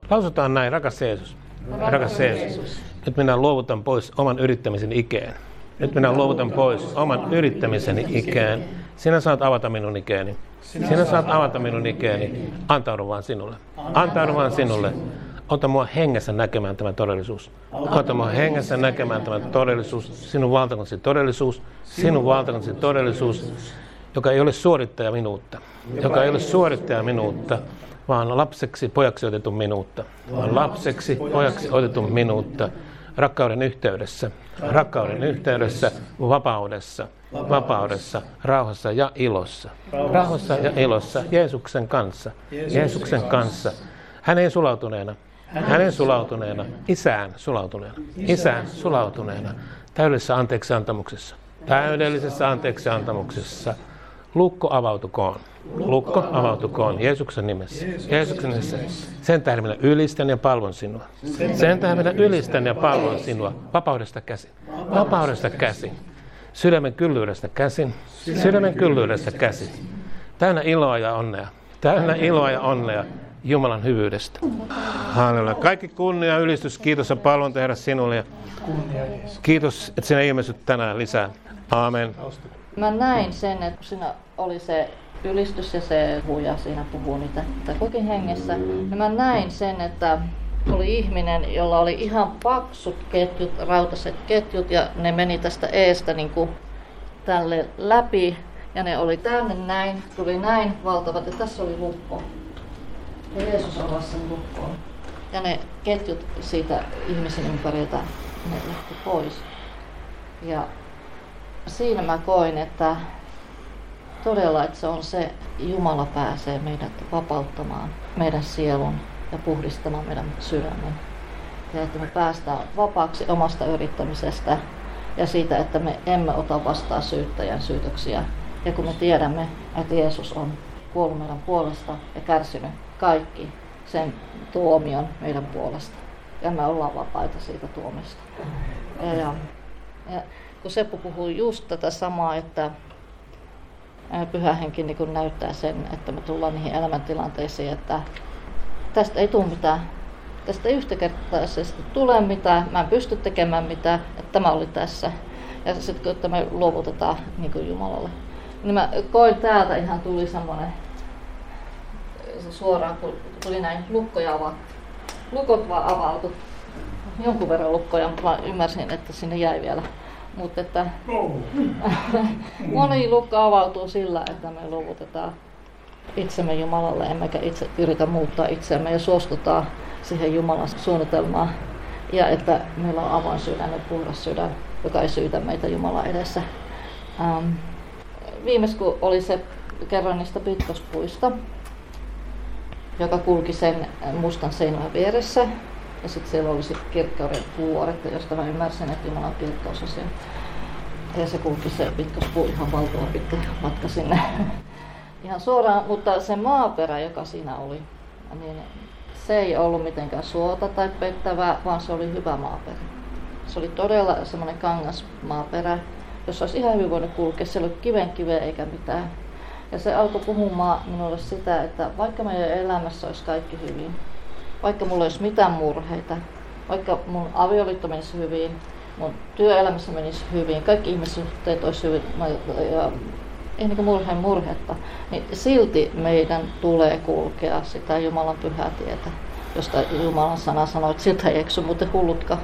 Lausutaan näin, rakas Jeesus. Rakas Jeesus. Nyt minä luovutan pois oman yrittämisen ikeen. Nyt minä luovutan pois oman yrittämiseni ikeen. Sinä saat avata minun ikeeni. Sinä saat avata minun ikeeni. Antaudu vaan sinulle. Antaudu vaan sinulle. Ota mua hengessä näkemään tämä todellisuus. Ota mua hengessä näkemään tämä todellisuus. Sinun valtakunnasi todellisuus. Sinun valtakunnasi todellisuus, joka ei ole suorittaja minuutta. Joka ei ole suorittaja minuutta, vaan lapseksi, pojaksi otetun minuutta. Vaan lapseksi, pojaksi otetun minuutta. Rakkauden yhteydessä, vapaudessa, rauhassa ja ilossa. Rauhassa ja ilossa, Jeesuksen kanssa. Hänen sulautuneena, Isään sulautuneena, täydellisessä anteeksiantamuksessa. Lukko avautukoon Jeesuksen nimessä. Sen tähden minä ylistän ja palvon sinua. Vapaudesta käsin. Sydämen kyllyydestä käsin. Täynnä iloa ja onnea Jumalan hyvyydestä. Halleluja. Kaikki kunnia, ylistys, kiitos ja palvonta Herra sinulle. Ja kiitos, että sinä ilmestyt tänään lisää. Aamen. Mä näin sen, että siinä oli se ylistys ja se huija siinä puhuu niitä kokin hengessä. Ja mä näin sen, että oli ihminen, jolla oli ihan paksut ketjut, rautaiset ketjut ja ne meni tästä eestä niin kuin tälle läpi. Ja ne oli tänne näin, tuli näin valtavat ja tässä oli lukko. Ja Jeesus avasi sen lukkoon. Ja ne ketjut siitä ihmisen ympäriltä, ne lähti pois. Ja siinä mä koin, että todella, että se on se, Jumala pääsee meidät vapauttamaan meidän sielun ja puhdistamaan meidän sydämen. Ja että me päästään vapaaksi omasta yrittämisestä ja siitä, että me emme ota vastaan syyttäjän syytöksiä. Ja kun me tiedämme, että Jeesus on kuollut meidän puolesta ja kärsinyt kaikki sen tuomion meidän puolesta. Ja me ollaan vapaita siitä tuomista. Ja kun Seppo puhuu just tätä samaa, että Pyhä Henki niin näyttää sen, että me tullaan niihin elämäntilanteisiin, että tästä ei tule mitään. Tästä ei yhtäkertaisesti tule mitään, mä en pysty tekemään mitään, että tämä oli tässä. Ja sitten kun me luovutetaan niin Jumalalle. Niin mä koin täältä ihan tuli semmoinen suoraan, kun tuli näin lukkoja vaan. Lukot vaan avautui. Jonkun verran lukkoja, mutta mä ymmärsin, että sinne jäi vielä. Mutta että moni lukko avautuu sillä, että me luovutetaan itsemme Jumalalle, emmekä itse yritä muuttaa itseämme ja suostutaan siihen Jumalan suunnitelmaan. Ja että meillä on avoin sydän ja puhdas sydän, joka ei syytä meitä Jumalan edessä. Viimeis kun oli se kerran niistä pitkospuista, joka kulki sen mustan seinän vieressä. Ja sitten siellä oli kirkkauden vuoret, josta mä ymmärsin, että Jumalan kirkkaus on siellä. Ja se kulki se pitkospuu ihan valtava pitkä matka sinne. Ihan suoraan, mutta se maaperä, joka siinä oli, niin se ei ollut mitenkään suota tai pettävää, vaan se oli hyvä maaperä. Se oli todella semmoinen kangas maaperä, jossa olisi ihan hyvin voinut kulkea. Siellä oli kiveä eikä mitään. Ja se alkoi puhumaan minulle sitä, että vaikka meidän elämässä olisi kaikki hyvin, vaikka mulla ei olisi mitään murheita, vaikka mun avioliitto menisi hyvin, mun työelämässä menisi hyvin, kaikki ihmissuhteet olisi hyvin, ja ei niin kuin murhetta, niin silti meidän tulee kulkea sitä Jumalan pyhää tietä, josta Jumalan sana sanoo, että siltä ei eksy muuten hullutkaan.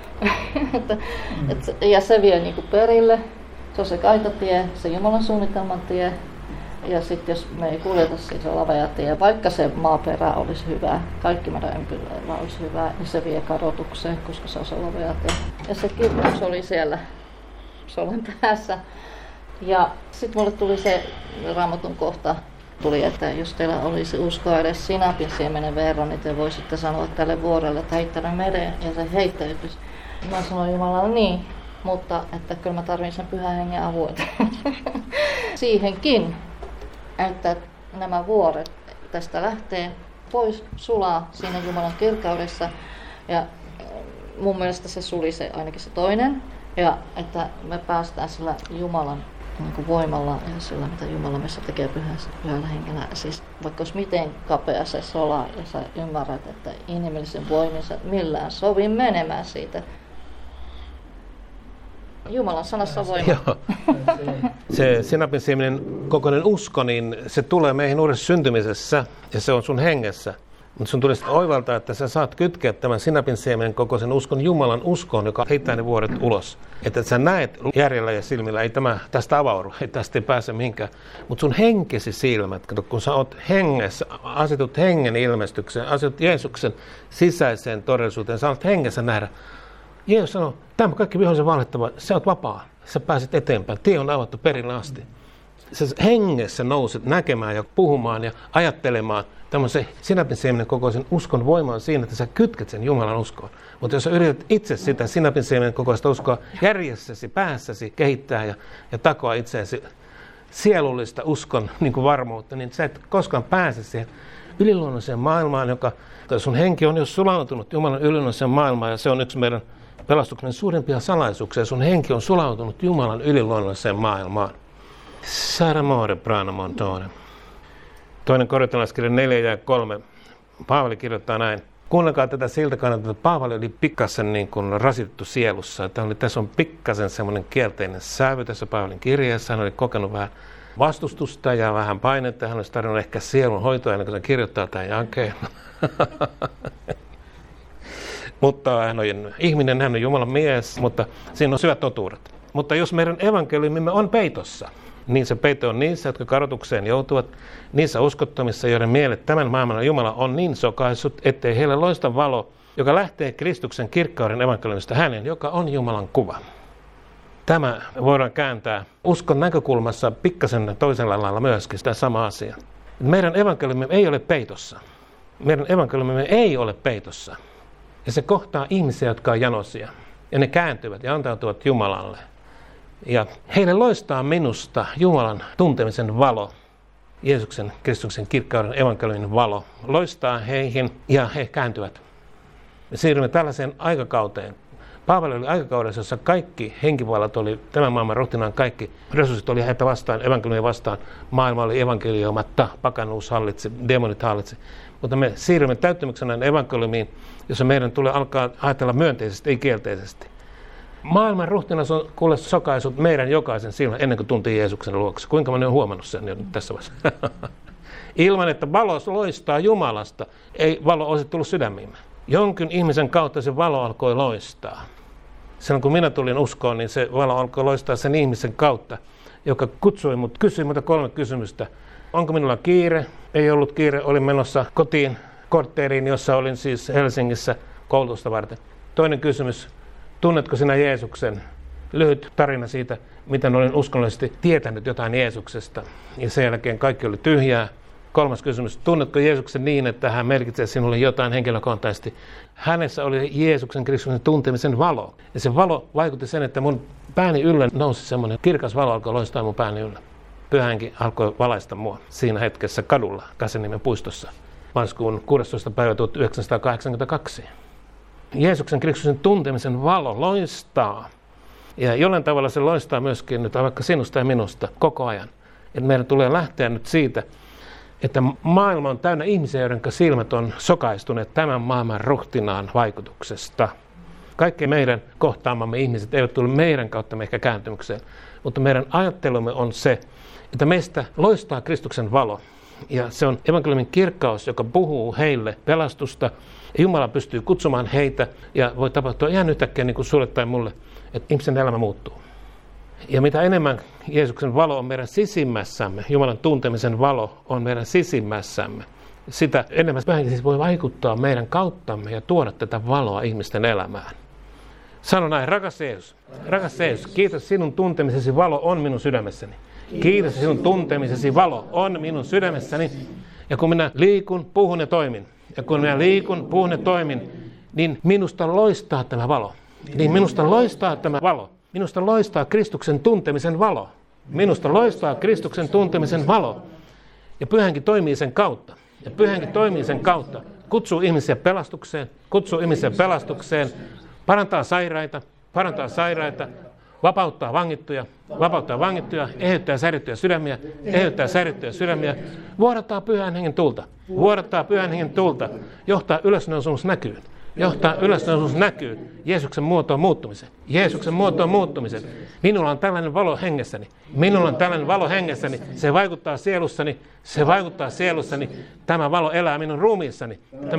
Ja se vie niin kuin perille, se on se kaitatie, se Jumalan suunnitelman tie. Ja sitten jos me ei kuljeta siitä lavea tie, vaikka se maaperä olisi hyvä, kaikki meidän ympärillä olisi hyvä, niin se vie kadotukseen, koska se on se lavea tie. Ja se kirjoitus oli siellä solun tässä. Ja sitten mulle tuli se Raamatun kohta, että jos teillä olisi uskoa edes sinapin siemenen verran, niin te voisitte sanoa tälle vuorelle, että heittänyt mereen ja se heittäytyisi. Mä sanoin Jumalalle niin, mutta että kyllä mä tarvitsen sen Pyhän Hengen avun siihenkin. Että nämä vuoret tästä lähtee pois, sulaa siinä Jumalan kirkkaudessa. Ja mun mielestä se suli se, ainakin se toinen. Ja että me päästään sillä Jumalan niin kuin voimalla ja sillä, mitä Jumala meissä tekee pyhällä hengellä. Siis vaikka olisi miten kapea se sola ja sä ymmärrät, että inhimillisen voimin sä millään sovi menemään siitä. Jumalan sanassa on voima. Joo. Se sinapinsiemenen kokoinen usko, niin se tulee meihin uudessa syntymisessä ja se on sun hengessä. Mutta sun tulisi oivaltaa, että sä saat kytkeä tämän sinapinsiemenen kokoisen uskon Jumalan uskoon, joka heittää ne vuoret ulos. Että sä näet järjellä ja silmillä, ei tämä tästä avaudu, ei tästä ei pääse mihinkään. Mutta sun henkesi silmät, kun sä oot hengessä, asetut hengen ilmestykseen, asetut Jeesuksen sisäiseen todellisuuteen, sä oot hengessä nähdä. Jeesus sanoo, tämä kaikki vihollisen valhettava, sä oot vapaa, sä pääset eteenpäin, tie on avattu perille asti. Sä hengessä nouset näkemään ja puhumaan ja ajattelemaan tämmöisen sinapinsiemenen kokoisen uskon voimaan siinä, että sä kytket sen Jumalan uskoon. Mutta jos sä yrität itse sitä sinapinsiemenen kokoista uskoa järjessäsi, päässäsi kehittää ja takoa itseäsi sielullista uskon niin kuin varmuutta, niin sä et koskaan pääse siihen yliluonnolliseen maailmaan, joka sun henki on jo sulautunut Jumalan yliluonnolliseen maailmaan, ja se on yksi meidän pelastuksen suurimpia salaisuuksia. Sun henki on sulautunut Jumalan yliluonnolliseen maailmaan. Saramore pranamontore. 2. Korintolaiskirja 4:3. Paavali kirjoittaa näin. Kuunnelkaa tätä siltä kannalta, että Paavali oli pikkasen niin kuin rasitettu sielussa. Tässä on pikkasen semmoinen kielteinen sävy tässä Paavalin kirjeessä. Hän oli kokenut vähän vastustusta ja vähän painetta. Hän olisi tarvinnut ehkä sielun hoitoa ennen kuin hän kirjoittaa tämän jakeen. Mutta hän on ihminen, hän on Jumalan mies, mutta siinä on syvät totuudet. Mutta jos meidän evankeliumimme on peitossa, niin se peito on niissä, jotka kadotukseen joutuvat, niissä uskottomissa, joiden mielet tämän maailman Jumala on niin sokaissut, ettei heille loista valo, joka lähtee Kristuksen kirkkauden evankeliumista hänen, joka on Jumalan kuva. Tämä voidaan kääntää uskon näkökulmassa pikkasen toisella lailla myöskin sitä sama asia. Meidän evankeliumimme ei ole peitossa. Meidän evankeliumimme ei ole peitossa. Ja se kohtaa ihmisiä, jotka on janoisia. Ja ne kääntyvät ja antautuvat Jumalalle. Ja heille loistaa minusta Jumalan tuntemisen valo. Jeesuksen, Kristuksen kirkkauden evankeliumin valo. Loistaa heihin ja he kääntyvät. Me siirrymme tällaiseen aikakauteen. Paavali oli aikakaudessa, jossa kaikki henkivallat oli, tämän maailman ruhtinaan kaikki resurssit oli heitä vastaan, evankeliumia vastaan. Maailma oli evankelioimatta, pakanuus hallitsi, demonit hallitsi. Mutta me siirrymme täyttymyksenä evankeliumiin, jossa meidän tulee alkaa ajatella myönteisesti, ei kielteisesti. Maailman ruhtinas on kuule sokaisut meidän jokaisen silmän ennen kuin tunti Jeesuksen luokse. Kuinka moni on huomannut sen jo tässä vaiheessa? Ilman, että valo loistaa Jumalasta, ei valo olisi tullut sydämiimme. Jonkin ihmisen kautta se valo alkoi loistaa. Silloin kun minä tulin uskoon, niin se valo alkoi loistaa sen ihmisen kautta, joka kutsui mut, kysyi minulta 3 kysymystä. Onko minulla kiire? Ei ollut kiire, olin menossa kotiin, kortteeriin, jossa olin siis Helsingissä koulutusta varten. Toinen kysymys, tunnetko sinä Jeesuksen? Lyhyt tarina siitä, miten olin uskonnollisesti tietänyt jotain Jeesuksesta. Ja sen jälkeen kaikki oli tyhjää. 3. kysymys, tunnetko Jeesuksen niin, että hän merkitsee sinulle jotain henkilökohtaisesti? Hänessä oli Jeesuksen Kristuksen tuntemisen valo. Ja se valo vaikutti sen, että mun pääni yllä nousi semmoinen kirkas valo, alkoi loistaa mun pääni yllä. Pyhä Henki alkoi valaista mua siinä hetkessä kadulla Kaseniemen puistossa. Maaliskuun 16. päivä 1982. Jeesuksen Kristuksen tuntemisen valo loistaa. Ja jollain tavalla se loistaa myöskin nyt vaikka sinusta ja minusta koko ajan. Että meidän tulee lähteä nyt siitä, että maailma on täynnä ihmisiä, joiden silmät on sokaistuneet tämän maailman ruhtinaan vaikutuksesta. Kaikki meidän kohtaamamme ihmiset eivät tule meidän kautta ehkä kääntymykseen, mutta meidän ajattelumme on se, että meistä loistaa Kristuksen valo. Ja se on evankeliumin kirkkaus, joka puhuu heille pelastusta. Jumala pystyy kutsumaan heitä ja voi tapahtua ihan yhtäkkiä niin kuin sulle tai mulle, että ihmisen elämä muuttuu. Ja mitä enemmän Jeesuksen valo on meidän sisimmässämme, Jumalan tuntemisen valo on meidän sisimmässämme, sitä enemmän siis voi vaikuttaa meidän kauttamme ja tuoda tätä valoa ihmisten elämään. Sano näin, rakas Jeesus, kiitos sinun tuntemisesi valo on minun sydämessäni. Kiitos sinun tuntemisesi valo on minun sydämessäni. Ja kun minä liikun, puhun ja toimin, niin minusta loistaa tämä valo. Minusta loistaa Kristuksen tuntemisen valo. Ja Pyhä Henki toimii sen kautta. Kutsuu ihmisiä pelastukseen, parantaa sairaita, vapauttaa vangittuja, eheyttää särjettyjä sydämiä, vuodattaa pyhän hengen tulta, johtaa ylösnousemus näkyy, Jeesuksen muotoon muuttumisen. Minulla on tällainen valo hengessäni, se vaikuttaa sielussani, tämä valo elää minun ruumiissani,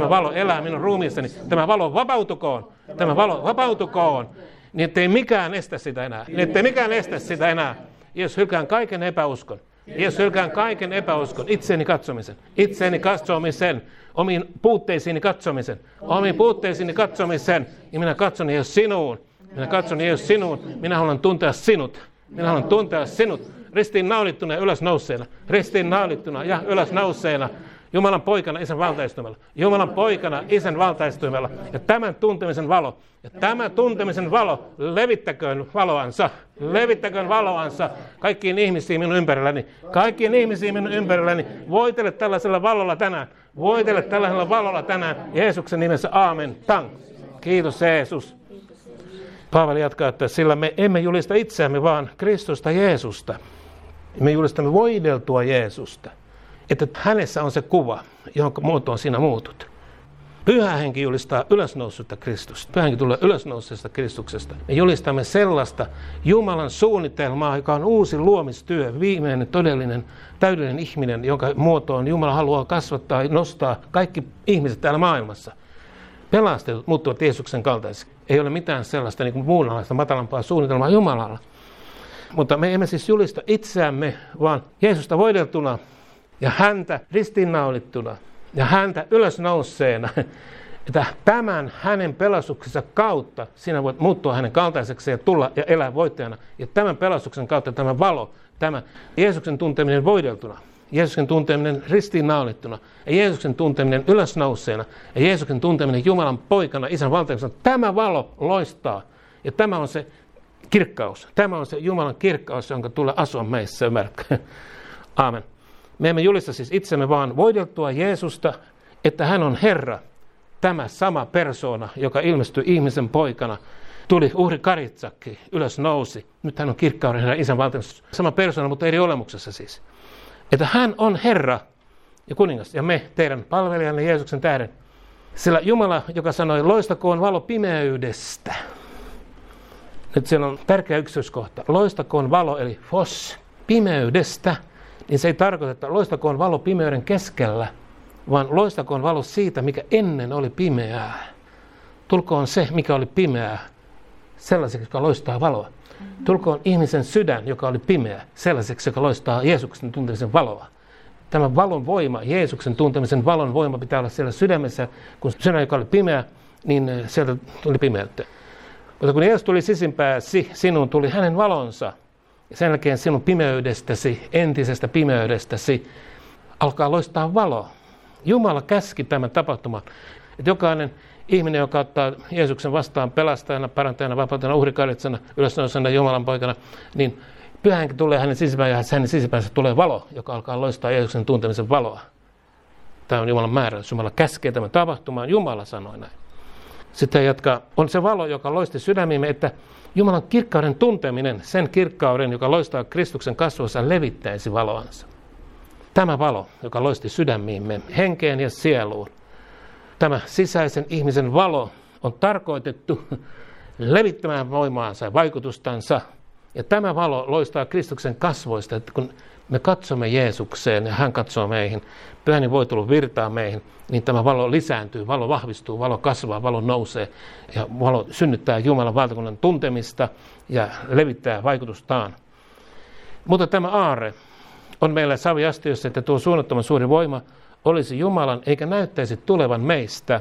tämä valo vapautukoon, niin ettei mikään estä sitä enää, Jeesus hylkään kaiken epäuskon, itseeni katsomisen, omiin puutteisiini katsomisen, ja minä katson Jeesus sinuun, minä haluan tuntea sinut, ristiinnaalittuna ja ylösnouseena, Jumalan poikana Isän valtaistuimella, ja tämän tuntemisen valo, levittäköön valoansa kaikkiin ihmisiin minun ympärälläni, voitele tällaisella valolla tänään, Jeesuksen nimessä, aamen, tang. Kiitos Jeesus. Paavali jatkaa, että sillä me emme julista itseämme, vaan Kristusta Jeesusta. Me julistamme voideltua Jeesusta, että hänessä on se kuva, johon muotoon sinä muutut. Pyhä henki julistaa ylösnoussutta Kristusta. Pyhä henki tulee ylösnousseesta Kristuksesta. Me julistamme sellaista Jumalan suunnitelmaa, joka on uusi luomistyö, viimeinen, todellinen, täydellinen ihminen, jonka muotoon Jumala haluaa kasvattaa ja nostaa kaikki ihmiset täällä maailmassa. Pelastetut muuttuvat Jeesuksen kaltaisiksi. Ei ole mitään sellaista niin kuin muunlaista matalampaa suunnitelmaa Jumalalla. Mutta me emme siis julista itseämme, vaan Jeesusta voideltuna ja häntä ristiinnaulittuna ja häntä ylösnouseena, että tämän hänen pelastuksensa kautta sinä voit muuttua hänen kaltaiseksi ja tulla ja elää voittajana. Ja tämän pelastuksen kautta tämä valo, tämä Jeesuksen tunteminen voideltuna, Jeesuksen tunteminen ristiinnaulittuna ja Jeesuksen tunteminen ylösnouseena ja Jeesuksen tunteminen Jumalan poikana, Isän valtakunnassa, tämä valo loistaa. Ja tämä on se kirkkaus. Tämä on se Jumalan kirkkaus, jonka tulee asua meissä, ymmärrätkö? Aamen. Me emme julista siis itsemme, vaan voideltua Jeesusta, että hän on Herra, tämä sama persoona, joka ilmestyi ihmisen poikana, tuli uhri Karitsakki, ylös nousi. Nyt hän on kirkkauden Herra, Isän valtakunnassa. Sama persoona, mutta eri olemuksessa siis. Että hän on Herra ja kuningas, ja me, teidän palvelijanne Jeesuksen tähden. Sillä Jumala, joka sanoi, loistakoon valo pimeydestä. Nyt siellä on tärkeä yksityiskohta. Loistakoon valo, eli fos, pimeydestä. Niin se ei tarkoita, että loistakoon valo pimeyden keskellä, vaan loistakoon valo siitä, mikä ennen oli pimeää. Tulkoon se, mikä oli pimeää, sellaiseksi, joka loistaa valoa. Tulkoon ihmisen sydän, joka oli pimeä, sellaiseksi, joka loistaa Jeesuksen tuntemisen valoa. Tämä valon voima, Jeesuksen tuntemisen valon voima pitää olla siellä sydämessä. Kun sydän, joka oli pimeä, niin sieltä tuli pimeyttä. Mutta kun Jeesus tuli sisimpääsi, sinuun tuli hänen valonsa. Ja sen jälkeen sinun pimeydestäsi, entisestä pimeydestäsi, alkaa loistaa valo. Jumala käski tämän tapahtuman. Että jokainen ihminen, joka ottaa Jeesuksen vastaan pelastajana, parantajana, vapautajana, uhrikaritsana, ylösnousena, Jumalan poikana, niin Pyhä Henki tulee hänen sisimpään ja hänen sisimpäänsä tulee valo, joka alkaa loistaa Jeesuksen tuntemisen valoa. Tämä on Jumalan määräys. Jumala käskee tämän tapahtumaan. Jumala sanoi näin. Sitten jatkaa. On se valo, joka loisti sydämiimme, että Jumalan kirkkauden tunteminen, sen kirkkauden, joka loistaa Kristuksen kasvoissa, levittäisi valoansa. Tämä valo, joka loisti sydämiimme, henkeen ja sieluun, tämä sisäisen ihmisen valo on tarkoitettu levittämään voimaansa ja vaikutustansa. Ja tämä valo loistaa Kristuksen kasvoista, että kun me katsomme Jeesukseen ja hän katsoo meihin, Pyhä voi tulla virtaa meihin, niin tämä valo lisääntyy, valo vahvistuu, valo kasvaa, valo nousee ja valo synnyttää Jumalan valtakunnan tuntemista ja levittää vaikutustaan. Mutta tämä aarre on meillä saviastiossa, että tuo suunnattoman suuri voima olisi Jumalan eikä näyttäisi tulevan meistä.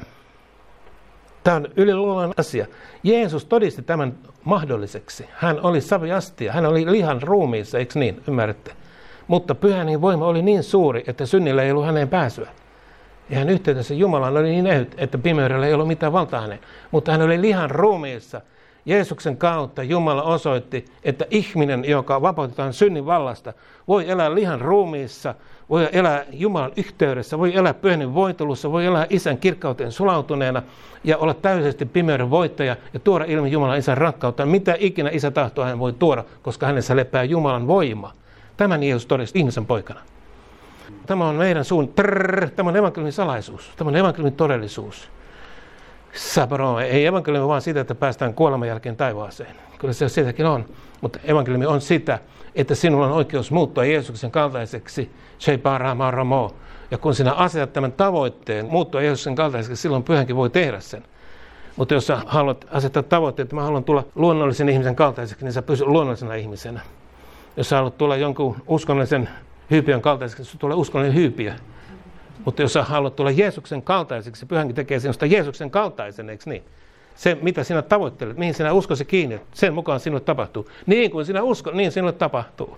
Tämä on yliluonnollinen asia. Jeesus todisti tämän mahdolliseksi. Hän oli saviastia, hän oli lihan ruumiissa, eikö niin, ymmärrätte? Mutta Pyhän voima oli niin suuri, että synnillä ei ollut häneen pääsyä. Ja hän yhteydessä Jumalaan oli niin ehyt, että pimeydellä ei ollut mitään valtaa häneen. Mutta hän oli lihan ruumiissa Jeesuksen kautta Jumala osoitti, että ihminen, joka vapautetaan synnin vallasta, voi elää lihan ruumiissa, voi elää Jumalan yhteydessä, voi elää pyhän voitelussa, voi elää Isän kirkkauteen sulautuneena ja olla täydellisesti pimeyden voittaja ja tuoda ilmi Jumalan Isän rakkautta. Mitä ikinä Isä tahtoo, hän voi tuoda, koska hänessä lepää Jumalan voima. Tämän Jeesus todisti ihmisen poikana. Tämä on meidän tämä on evankeliumin salaisuus, tämä on evankeliumin todellisuus. Sabro, ei evankeliumi vaan sitä, että päästään kuoleman jälkeen taivaaseen. Kyllä se sitäkin on, mutta evankeliumi on sitä, että sinulla on oikeus muuttua Jeesuksen kaltaiseksi. Ja kun sinä asetat tämän tavoitteen, muuttua Jeesuksen kaltaiseksi, silloin pyhänkin voi tehdä sen. Mutta jos sä haluat asettaa tavoitteen, että mä haluan tulla luonnollisen ihmisen kaltaiseksi, niin sä pysyt luonnollisena ihmisenä. Jos sä haluat tulla jonkun uskonnollisen hyypiön kaltaiseksi, niin tulee uskonnollinen hyypiö. Mutta jos sä haluat tulla Jeesuksen kaltaiseksi, pyhänkin tekee sinusta Jeesuksen kaltaisen, eikö niin? Se, mitä sinä tavoittelet, mihin sinä uskosi kiinni, sen mukaan sinulle tapahtuu. Niin kuin sinä uskot, niin sinulle tapahtuu.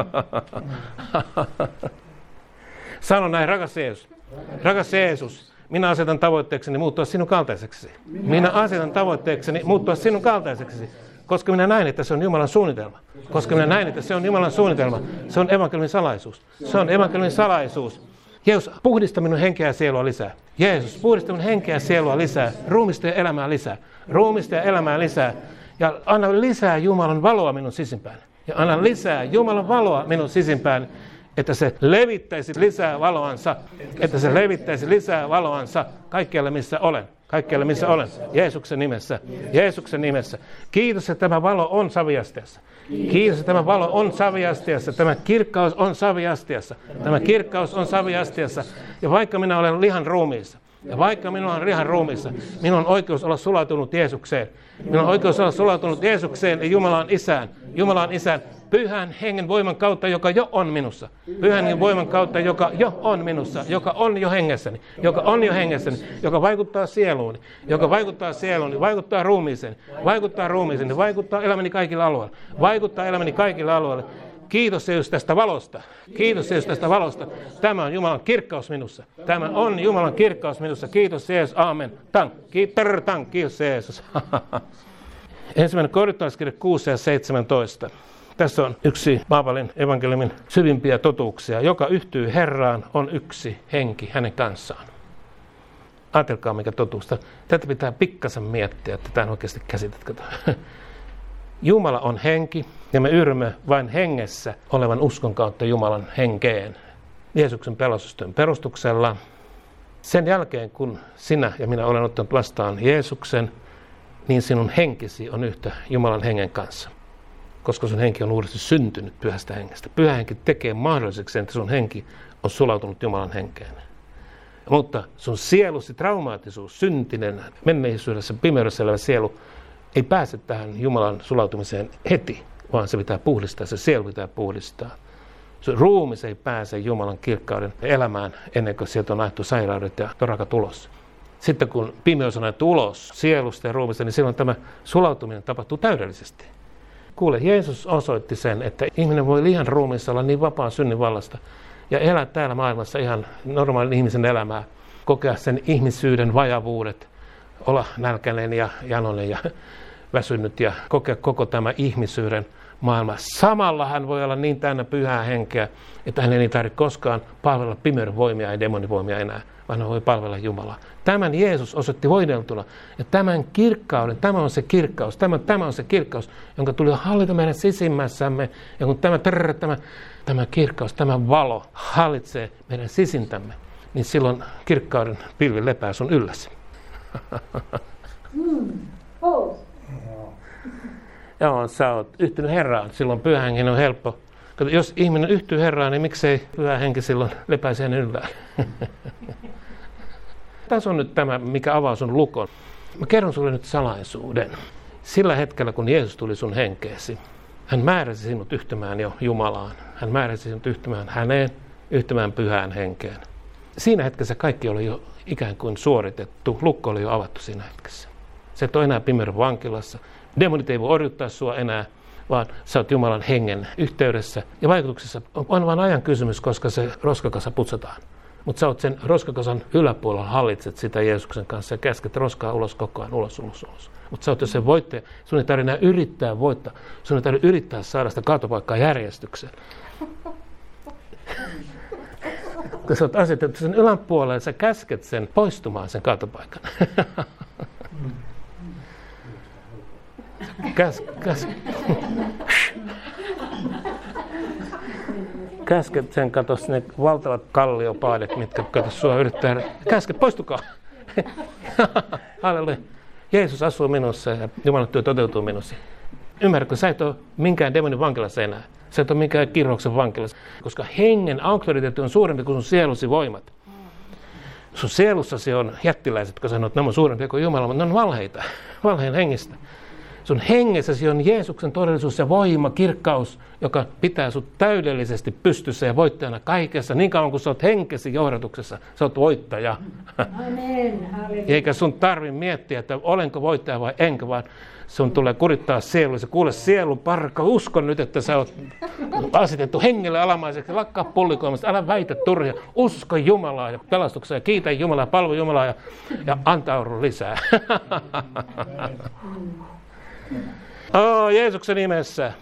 Sano näin, rakas Jeesus, minä asetan tavoitteekseni muuttua sinun kaltaiseksi. Minä asetan tavoitteekseni muuttua sinun kaltaiseksi, koska minä näin, että se on Jumalan suunnitelma. Koska minä näin, että se on Jumalan suunnitelma. Se on evankeliumin salaisuus. Se on evankeliumin salaisuus. Jeesus, puhdista minun henkeä ja sielua lisää. Jeesus, puhdista minun henkeä ja sielua lisää. Ruumista ja elämää lisää. Ruumista ja elämää lisää. Ja anna lisää Jumalan valoa minun sisimpään. Ja anna lisää Jumalan valoa minun sisimpään, että se levittäisi lisää valoansa. Että se levittäisi lisää valoansa kaikkialle, missä olen. Kaikkialle, missä olen. Jeesuksen nimessä. Jeesuksen nimessä. Kiitos, että tämä valo on saviastiassa. Kiitos, että tämä valo on saviastiassa. Tämä kirkkaus on saviastiassa. Tämä kirkkaus on saviastiassa. Ja vaikka minä olen lihan ruumiissa, ja vaikka minulla on lihan ruumiissa, minun on oikeus olla sulautunut Jeesukseen. Minun on oikeus olla sulautunut Jeesukseen ja Jumalan Isään. Jumalan Isän pyhän hengen voiman kautta, joka jo on minussa. Pyhän hengen voiman kautta, joka jo on minussa, joka on jo hengessäni, joka on jo hengessäni, joka vaikuttaa sieluuni, vaikuttaa ruumiiseen, vaikuttaa elämäni kaikilla alueilla, vaikuttaa elämäni kaikilla alueilla. Kiitos Jeesus tästä valosta. Kiitos Jeesus tästä valosta. Tämä on Jumalan kirkkaus minussa. Tämä on Jumalan kirkkaus minussa. Kiitos Jeesus. Aamen. Kiitos Jeesus. 1. Korintolaiskirja 6 ja 17. Tässä on yksi Paavalin evankeliumin syvimpiä totuuksia. Joka yhtyy Herraan, on yksi henki hänen kanssaan. Ajatelkaa mikä totuus. Tätä pitää pikkasen miettiä, että tämä on oikeasti käsitetty. Jumala on henki ja me yhdymme vain hengessä olevan uskon kautta Jumalan henkeen. Jeesuksen pelastustyön perustuksella. Sen jälkeen kun sinä ja minä olen ottanut vastaan Jeesuksen, niin sinun henkisi on yhtä Jumalan hengen kanssa. Koska sun henki on uudesti syntynyt pyhästä hengestä. Pyhä henki tekee mahdolliseksi, että sun henki on sulautunut Jumalan henkeen. Mutta sun sielusi traumaattisuus, syntinen, menneisyydessä, pimeydessä elävä sielu, ei pääse tähän Jumalan sulautumiseen heti, vaan se pitää puhdistaa, se sielu pitää puhdistaa. Se ruumis ei pääse Jumalan kirkkauden elämään ennen kuin sieltä on ajettu sairaudet ja torakat ulos. Sitten kun pimeys on ajettu ulos sielusta ja ruumista, niin silloin tämä sulautuminen tapahtuu täydellisesti. Kuule, Jeesus osoitti sen, että ihminen voi lihan ruumiissa olla niin vapaa synnin vallasta ja elää täällä maailmassa ihan normaalin ihmisen elämää, kokea sen ihmisyyden vajavuudet, olla nälkäinen ja janoinen ja väsynyt ja kokea koko tämä ihmisyyden maailma. Samalla hän voi olla niin täynnä pyhää henkeä, että hän ei tarvitse koskaan palvella pimeyden voimia ja demonivoimia enää, vaan hän voi palvella Jumalaa. Tämän Jeesus osoitti voideltuna. Ja tämän kirkkauden, tämä on se kirkkaus, jonka tuli hallita meidän sisimmässämme. Ja kun tämä kirkkaus, tämä valo hallitsee meidän sisintämme, niin silloin kirkkauden pilvi lepää sun ylläsi. Joo, sä oot yhtynyt Herraan, silloin pyhä henki on helppo. Jos ihminen yhtyy Herraan, niin miksei pyhä henki silloin lepäisi hänen yllään? Tässä on nyt tämä, mikä avaa sun lukon. Mä kerron sulle nyt salaisuuden. Sillä hetkellä, kun Jeesus tuli sun henkeesi, hän määräsi sinut yhtymään jo Jumalaan. Hän määräsi sinut yhtymään häneen, yhtymään pyhään henkeen. Siinä hetkessä kaikki oli jo ikään kuin suoritettu. Lukko oli jo avattu siinä hetkessä. Se et ole enää pimeyden vankilassa. Demonit ei voi orjuttaa sua enää, vaan sä oot Jumalan hengen yhteydessä. Ja vaikutuksessa on vain ajan kysymys, koska se roskakassa putsataan. Mutta sä oot sen roskakasan yläpuolella, hallitset sitä Jeesuksen kanssa ja käsket roskaa ulos koko ajan, ulos. Mutta sä oot jo sen voittaja. Sun ei tarvitse enää yrittää voittaa. Sun ei tarvitse yrittää saada sitä kaatopaikkaa järjestykseen. Kun sä oot asetettu sen yläpuolelle, sä käsket sen poistumaan sen kaatopaikan. Käsket sen, katos ne valtavat kalliopaadet, mitkä katos sua yrittää. Käsket, poistukaa! Halleluja. Jeesus asuu minussa ja Jumalan työ toteutuu minussa. Ymmärrätkö, sä et ole minkään demonin vankilassa enää. Sä et ole minkään kirroksen vankilassa. Koska hengen auktoriteetti on suurempi kuin sun sielusi voimat. Sun sielussasi on jättiläiset, kun sanoo, että nämä on suurempia kuin Jumala, mutta ne on valheita. Valheen hengistä. Sun hengessäsi on Jeesuksen todellisuus ja voima, kirkkaus, joka pitää sut täydellisesti pystyssä ja voittajana kaikessa. Niin kauan kuin sä oot henkesi johdatuksessa, sä oot voittaja. Amen. Eikä sun tarvi miettiä, että olenko voittaja vai enkä, vaan sun tulee kurittaa sielu. Kuule sielu, parka, uskon nyt, että sä oot asetettu hengelle alamaiseksi. Lakkaa pullikoimasta, älä väitä turhia. Usko Jumalaa ja pelastukseen ja kiitä Jumalaa, palvo Jumalaa ja antaudu lisää. Jeesuksen nimessä.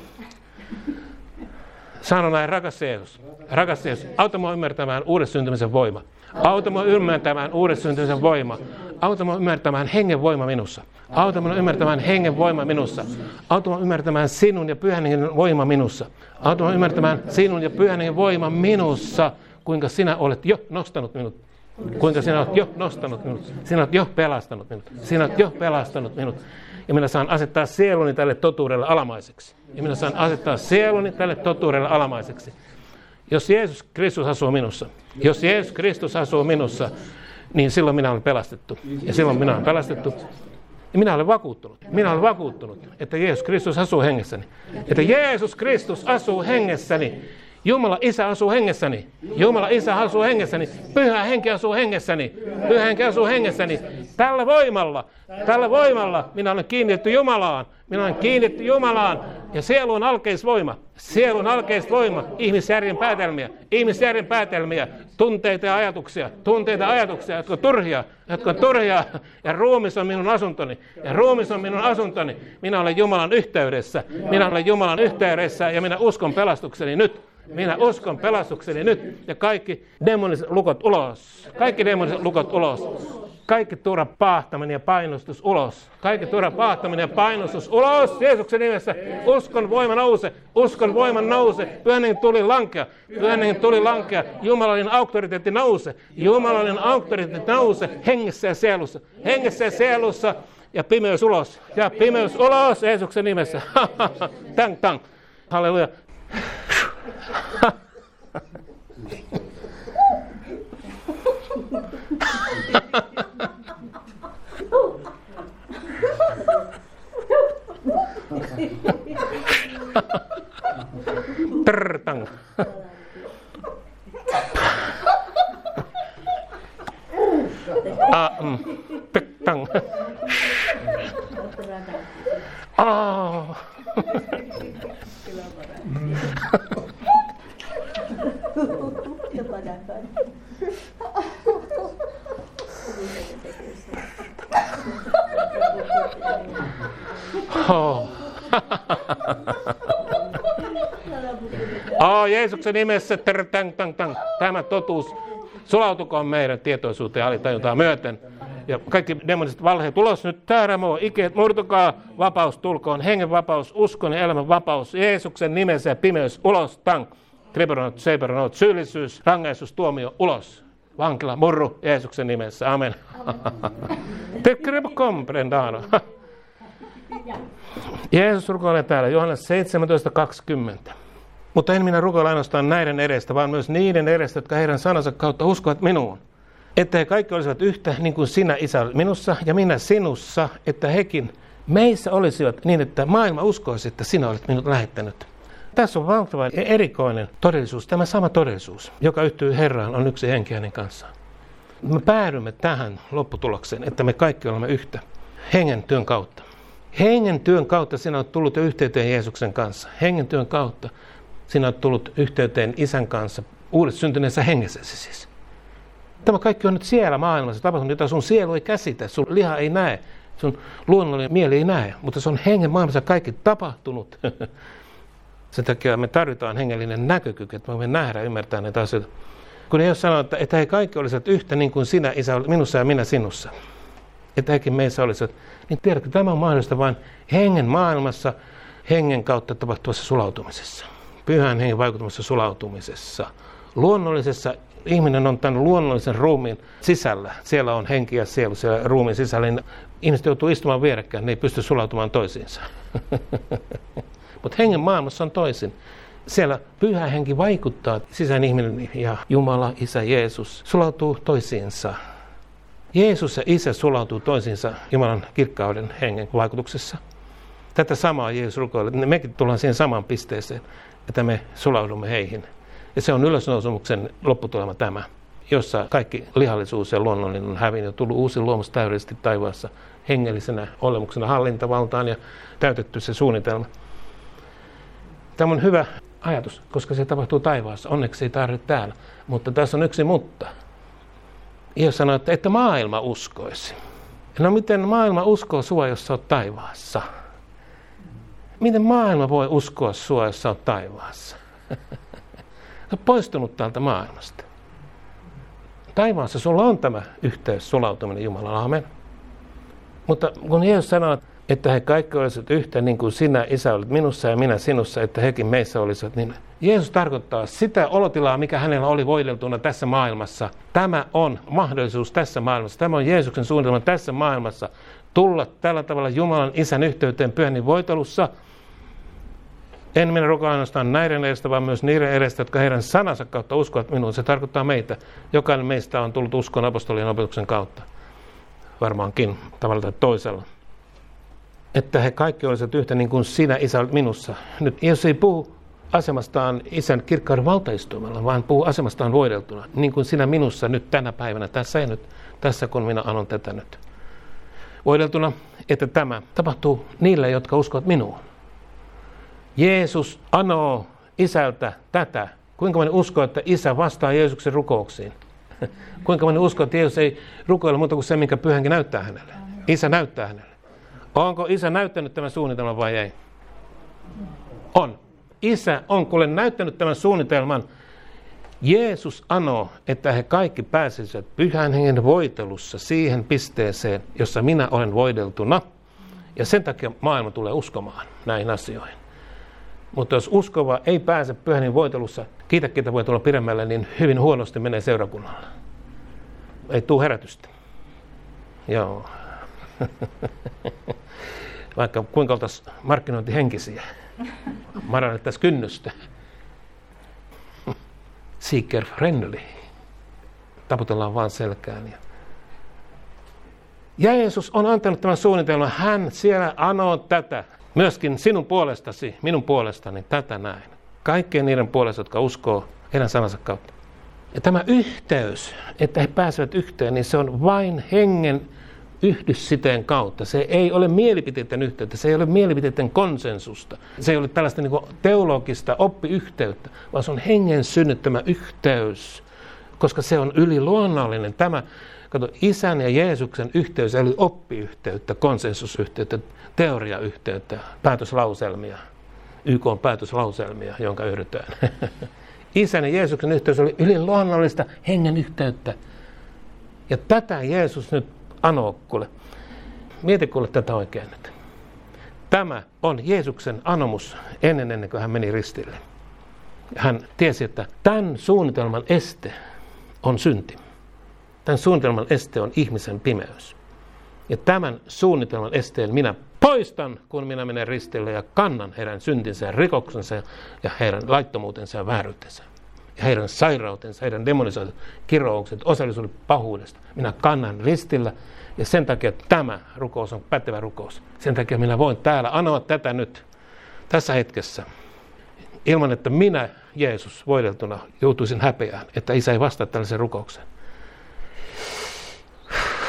Sano näin, rakas Jeesus, auta mua ymmärtämään uuden syntymisen voima. Auta mua ymmärtämään uuden syntymisen voima. Auta mua ymmärtämään hengen voima minussa. Auta mua ymmärtämään hengen voima minussa. Auta mua ymmärtämään sinun ja pyhän hengen voima minussa. Auta mua ymmärtämään sinun ja pyhän hengen voima minussa, kuinka sinä olet jo nostanut minut. Kuinka sinä olet jo nostanut minut. Sinä olet jo pelastanut minut. Sinä olet jo pelastanut minut. Ja minä saan asettaa sieluni tälle totuudelle alamaiseksi. Jos Jeesus Kristus asuu minussa, niin silloin minä olen pelastettu. Ja minä olen vakuuttunut, että Jeesus Kristus asuu hengessäni. Jumala Isä asuu hengessäni. Pyhä Henki asuu hengessäni. Tällä voimalla minä olen kiinnitetty Jumalaan. Ja sielu on alkeisvoima. Ihmisjärjen päätelmiä. Tunteita ja ajatuksia, jotka on turhia. Ja ruumis on minun asuntoni. Minä olen Jumalan yhteydessä. Ja minä uskon pelastukseni nyt. Ja kaikki demoniset lukot ulos. Kaikki turha paahtaminen ja painostus ulos. Jeesuksen nimessä. Uskon voima nouse. Pyhän hengen tuli lankea. Jumalallinen auktoriteetti nouse. Hengessä ja sielussa. Ja pimeys ulos. Jeesuksen nimessä. Tang. Halleluja. Trrtang. Pektang. Jeesuksen nimessä tämä totuus sulautukoon meidän tietoisuuteen ja alitajuntaa myöten. Ja kaikki demoniset valheet ulos nyt. Täärämoo, ikeet, murtukaa, vapaus tulkoon, hengen vapaus, uskon ja elämän vapaus. Jeesuksen nimessä pimeys ulos, Kriberonot, seiperonot, syyllisyys, rangaistus, tuomio ulos. Vankila, murru, Jeesuksen nimessä. Amen. Te credo comprendano. Jeesus rukoilee täällä, Johannes 17:20. Mutta en minä rukoile ainoastaan näiden edestä, vaan myös niiden edestä, jotka heidän sanansa kautta uskovat minuun. Että he kaikki olisivat yhtä, niin kuin sinä, Isä, olet minussa ja minä sinussa, että hekin meissä olisivat niin, että maailma uskoisi, että sinä olet minut lähettänyt. Tässä on valtava ja erikoinen todellisuus, tämä sama todellisuus, joka yhtyy Herraan, on yksi henki hänen kanssaan. Me päädymme tähän lopputulokseen, että me kaikki olemme yhtä hengen työn kautta. Hengen työn kautta sinä olet tullut jo yhteyteen Jeesuksen kanssa. Hengen työn kautta sinä olet tullut yhteyteen Isän kanssa, uudet syntyneessä hengessäsi siis. Tämä kaikki on nyt siellä maailmassa tapahtunut, jota sun sielu ei käsitä, sun liha ei näe, sun luonnollinen mieli ei näe, mutta se on hengen maailmassa kaikki tapahtunut. Sen takia me tarvitaan hengellinen näkökyky, että me voimme nähdä ja ymmärtää näitä asioita. Kun Jeesus sanoo, että he kaikki olisivat yhtä niin kuin sinä, Isä, olet minussa ja minä sinussa. Että hekin meissä olisivat. Niin tiedätkö, tämä on mahdollista vain hengen maailmassa, hengen kautta tapahtuvassa sulautumisessa. Pyhän hengen vaikuttamassa sulautumisessa. Luonnollisessa, ihminen on tämän luonnollisen ruumiin sisällä. Siellä on henki ja sielu siellä ruumiin sisällä. Niin ihmiset joutuu istumaan vierekkäin, ne ei pysty sulautumaan toisiinsa. Mutta hengen maailmassa on toisin. Siellä pyhä henki vaikuttaa, sisään ihminen ja Jumala, Isä, Jeesus sulautuu toisiinsa. Jeesus ja Isä sulautuu toisiinsa Jumalan kirkkauden hengen vaikutuksessa. Tätä samaa Jeesus rukoilee. Mekin tullaan siihen samaan pisteeseen, että me sulaudumme heihin. Ja se on ylösnousumuksen lopputulema tämä, jossa kaikki lihallisuus ja luonnollinen on hävinnyt ja tullut uusi luomus täydellisesti taivaassa hengellisenä olemuksena hallintavaltaan ja täytetty se suunnitelma. Tämä on hyvä ajatus, koska se tapahtuu taivaassa. Onneksi ei tarvitse täällä. Mutta tässä on yksi mutta. Jeesus sanoi, että maailma uskoisi. No miten maailma uskoo sua, jos sä oot taivaassa? Miten maailma voi uskoa sua, jos sä oot taivaassa? Sä oot poistunut täältä maailmasta. Taivaassa sulla on tämä yhteys, sulautuminen Jumalaan. Amen. Mutta kun Jeesus sanoo, että he kaikki olisivat yhtä niin kuin sinä, Isä, olet minussa ja minä sinussa, että hekin meissä olisivat, niin Jeesus tarkoittaa sitä olotilaa, mikä hänellä oli voideltuna tässä maailmassa. Tämä on mahdollisuus tässä maailmassa. Tämä on Jeesuksen suunnitelma tässä maailmassa. Tulla tällä tavalla Jumalan Isän yhteyteen pyhän voitelussa. En minä rukoile ainoastaan näiden edestä, vaan myös niiden edestä, jotka heidän sanansa kautta uskovat minuun. Se tarkoittaa meitä. Jokainen meistä on tullut uskon apostolien opetuksen kautta. Varmaankin tavalla tai toisella. Että he kaikki olisivat yhtä niin kuin sinä, Isä, olet minussa. Nyt Jeesus ei puhu asemastaan Isän kirkkauden valtaistuimella, vaan puhuu asemastaan voideltuna. Niin kuin sinä minussa nyt tänä päivänä, tässä ja nyt, tässä kun minä anon tätä nyt. Voideltuna, että tämä tapahtuu niille, jotka uskovat minuun. Jeesus anoo Isältä tätä. Kuinka moni uskoo, että Isä vastaa Jeesuksen rukouksiin? Kuinka moni uskoo, että Jeesus ei rukoile muuta kuin se, minkä Pyhä Henki näyttää hänelle? Isä näyttää hänelle. Onko Isä näyttänyt tämän suunnitelman vai ei? On. Isä on kuule näyttänyt tämän suunnitelman. Jeesus anoo, että he kaikki pääsisivät Pyhän Hengen voitelussa siihen pisteeseen, jossa minä olen voideltuna. Ja sen takia maailma tulee uskomaan näihin asioihin. Mutta jos uskova ei pääse Pyhän Hengen voitelussa, kiitä ketä voi tulla pidemmälle, niin hyvin huonosti menee seurakunnalla. Ei tule herätystä. Joo. Vaikka kuinka oltaisiin markkinointihenkisiä. Marannettaisiin kynnystä. Seeker friendly. Taputellaan vaan selkään. Ja Jeesus on antanut tämän suunnitelman. Hän siellä anoo tätä. Myöskin sinun puolestasi, minun puolestani, tätä näin. Kaikkien niiden puolesta, jotka uskoo heidän sanansa kautta. Ja tämä yhteys, että he pääsevät yhteen, niin se on vain hengen yhdyssiteen kautta. Se ei ole mielipiteiden yhteyttä, se ei ole mielipiteiden konsensusta. Se ei ole tällaista niin kuin teologista oppiyhteyttä, vaan se on hengen synnyttämä yhteys, koska se on yliluonnollinen. Tämä, kato, Isän ja Jeesuksen yhteys eli oppiyhteyttä, konsensusyhteyttä, teoriayhteyttä, päätöslauselmia, YK:n päätöslauselmia, jonka yhdetään. Isän ja Jeesuksen yhteys oli yliluonnollista hengen yhteyttä. Ja tätä Jeesus nyt anoo kuule. Mieti kuule tätä oikein nyt. Tämä on Jeesuksen anomus ennen kuin hän meni ristille. Hän tiesi, että tämän suunnitelman este on synti. Tämän suunnitelman este on ihmisen pimeys. Ja tämän suunnitelman esteen minä poistan, kun minä menen ristille ja kannan heidän syntinsä ja rikoksensa ja heidän laittomuutensa ja vääryytensä. Ja heidän sairautensa, heidän demonisoiset kiroukset, osallisuuden pahuudesta. Minä kannan ristillä ja sen takia tämä rukous on pätevä rukous. Sen takia minä voin täällä anoa tätä nyt tässä hetkessä. Ilman, että minä, Jeesus, voideltuna joutuisin häpeään, että Isä ei vastaa tällaisen rukoukseen.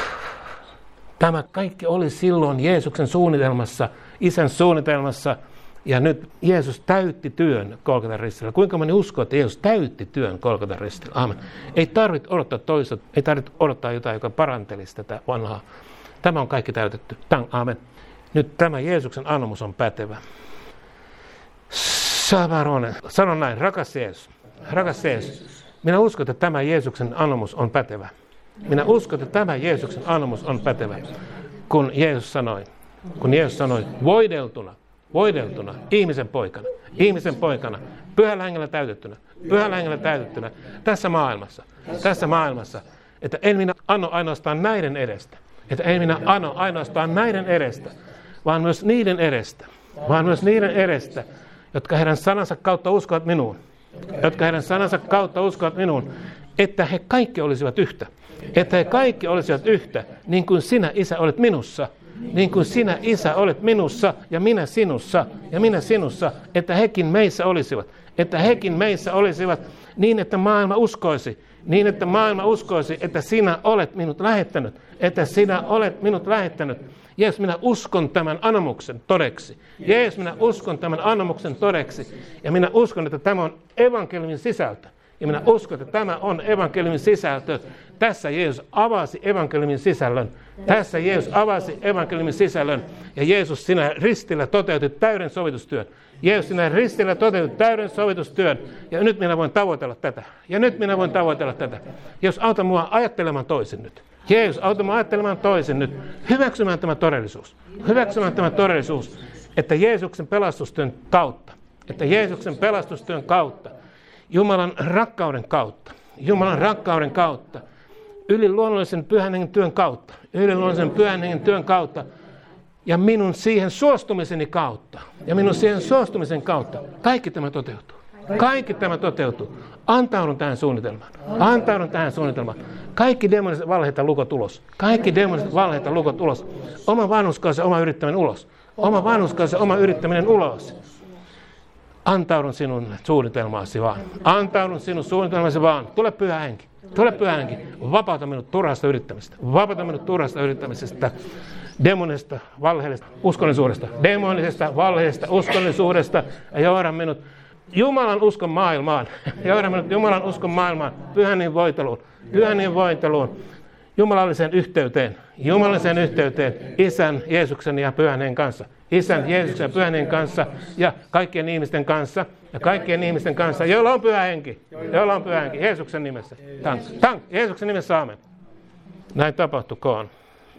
Tämä kaikki oli silloin Jeesuksen suunnitelmassa, Isän suunnitelmassa. Ja nyt Jeesus täytti työn Golgatan ristillä. Kuinka moni uskoo, että Jeesus täytti työn Golgatan ristillä? Aamen. Ei tarvitse odottaa toista, ei tarvitse odottaa jotain, joka parantelisi tätä vanhaa. Tämä on kaikki täytetty. Aamen. Nyt tämä Jeesuksen anomus on pätevä. Sano näin, rakas Jeesus. Rakas Jeesus. Minä uskon, että tämä Jeesuksen anomus on pätevä. Minä uskon, että tämä Jeesuksen anomus on pätevä. Kun Jeesus sanoi, voideltuna, ihmisen poikana, pyhällä hengellä täytettynä, tässä maailmassa, että en minä anno ainoastaan näiden edestä, vaan myös niiden edestä, jotka heidän sanansa kautta uskovat minuun, että he kaikki olisivat yhtä, niin kuin sinä, Isä, olet minussa, ja minä sinussa, että hekin meissä olisivat, niin että maailma uskoisi, että sinä olet minut lähettänyt, Jeesus, minä uskon tämän anomuksen todeksi. Ja minä uskon, että tämä on evankeliumin sisältö. Tässä Jeesus avasi evankeliumin sisällön. Ja Jeesus, sinä ristillä toteutit täyden sovitustyön. Ja nyt minä voin tavoitella tätä. Jeesus, auta mua ajattelemaan toisin nyt. Hyväksymään tämä todellisuus. Että Jeesuksen pelastustyön kautta, Jumalan rakkauden kautta, yliluonnollisen pyhän hengen työn kautta, ja minun siihen suostumiseni kautta, kaikki tämä toteutuu. Antaudun tähän suunnitelmaan. Kaikki demoniset valheita lukot ulos. Oma vanhurskaus ja oma yrittäminen ulos. Antaudun sinun suunnitelmaasi vaan. Tule pyhä henki. Vapauta minut turhasta yrittämisestä. Demonisesta, uskollisuudesta. Ja johda minut Jumalan uskon maailmaan. Pyhän niin voiteluun. Jumalalliseen yhteyteen. Isän, Jeesuksen ja Pyhän Hengen kanssa. Ja kaikkien ihmisten kanssa, joilla on Pyhä Henki. Jeesuksen nimessä. Jeesuksen nimessä, aamen. Näin tapahtukoon.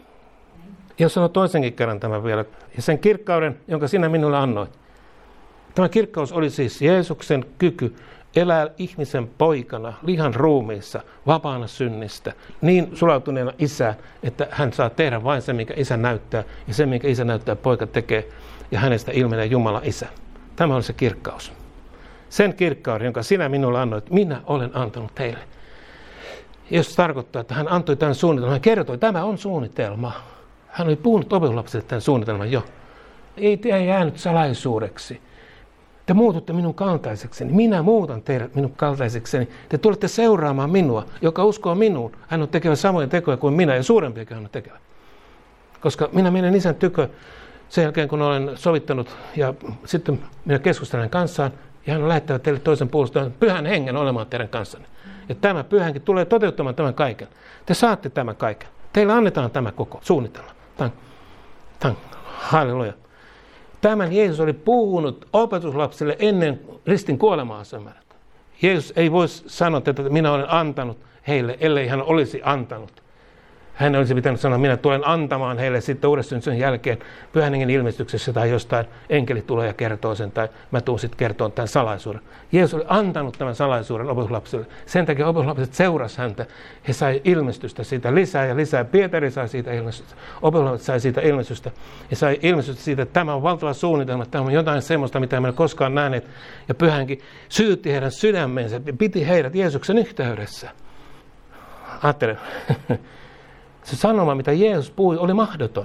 Jos sanoo toisenkin kerran tämän vielä, ja sen kirkkauden, jonka sinä minulle annoit. Tämä kirkkaus oli siis Jeesuksen kyky elää ihmisen poikana, lihan ruumiissa, vapaana synnistä, niin sulautuneena Isään, että hän saa tehdä vain se, mikä Isä näyttää, ja se, mikä Isä näyttää, poika tekee, ja hänestä ilmenee Jumala Isä. Tämä on se kirkkaus. Sen kirkkauden, jonka sinä minulle annoit, minä olen antanut teille. Jos tarkoittaa, että hän antoi tämän suunnitelman, hän kertoi, että tämä on suunnitelma. Hän oli puhunut opetuslapsille tämän suunnitelman jo. Ei jäänyt salaisuudeksi. Te muututte minun kaltaisekseni. Minä muutan teidät minun kaltaisekseni. Te tulette seuraamaan minua, joka uskoo minuun. Hän on tekevä samoja tekoja kuin minä ja suurempiakin hän on tekevä. Koska minä menen Isän tykö sen jälkeen, kun olen sovittanut ja sitten minä keskustelen kanssaan ja hän on lähettävä teille toisen puolustajan Pyhän Hengen olemaan teidän kanssanne. Ja tämä Pyhä Henki tulee toteuttamaan tämän kaiken. Te saatte tämän kaiken. Teille annetaan tämä koko suunnitelma. Halleluja. Tämän Jeesus oli puhunut opetuslapsille ennen ristin kuolemaa. Jeesus ei voi sanoa, että minä olen antanut heille, ellei hän olisi antanut. Hän olisi pitänyt sanoa, minä tulen antamaan heille sitten uudestaan jälkeen Pyhän Hengen ilmestyksessä tai jostain enkeli tulee ja kertoo sen, tai mä tuun sitten kertomaan tämän salaisuuden. Jeesus oli antanut tämän salaisuuden opetuslapsille. Sen takia opetuslapset seurasi häntä. He sai ilmestystä siitä lisää ja lisää. Pietari sai siitä ilmestystä. Opetuslapset sai siitä ilmestystä. He sai ilmestystä siitä, että tämä on valtava suunnitelma. Tämä on jotain semmoista, mitä emme ole koskaan nähneet. Ja Pyhä Henki syytti heidän sydämensä, piti heidät Jeesuksen yhteydessä. Ajattelen. Se sanoma, mitä Jeesus puhui, oli mahdoton.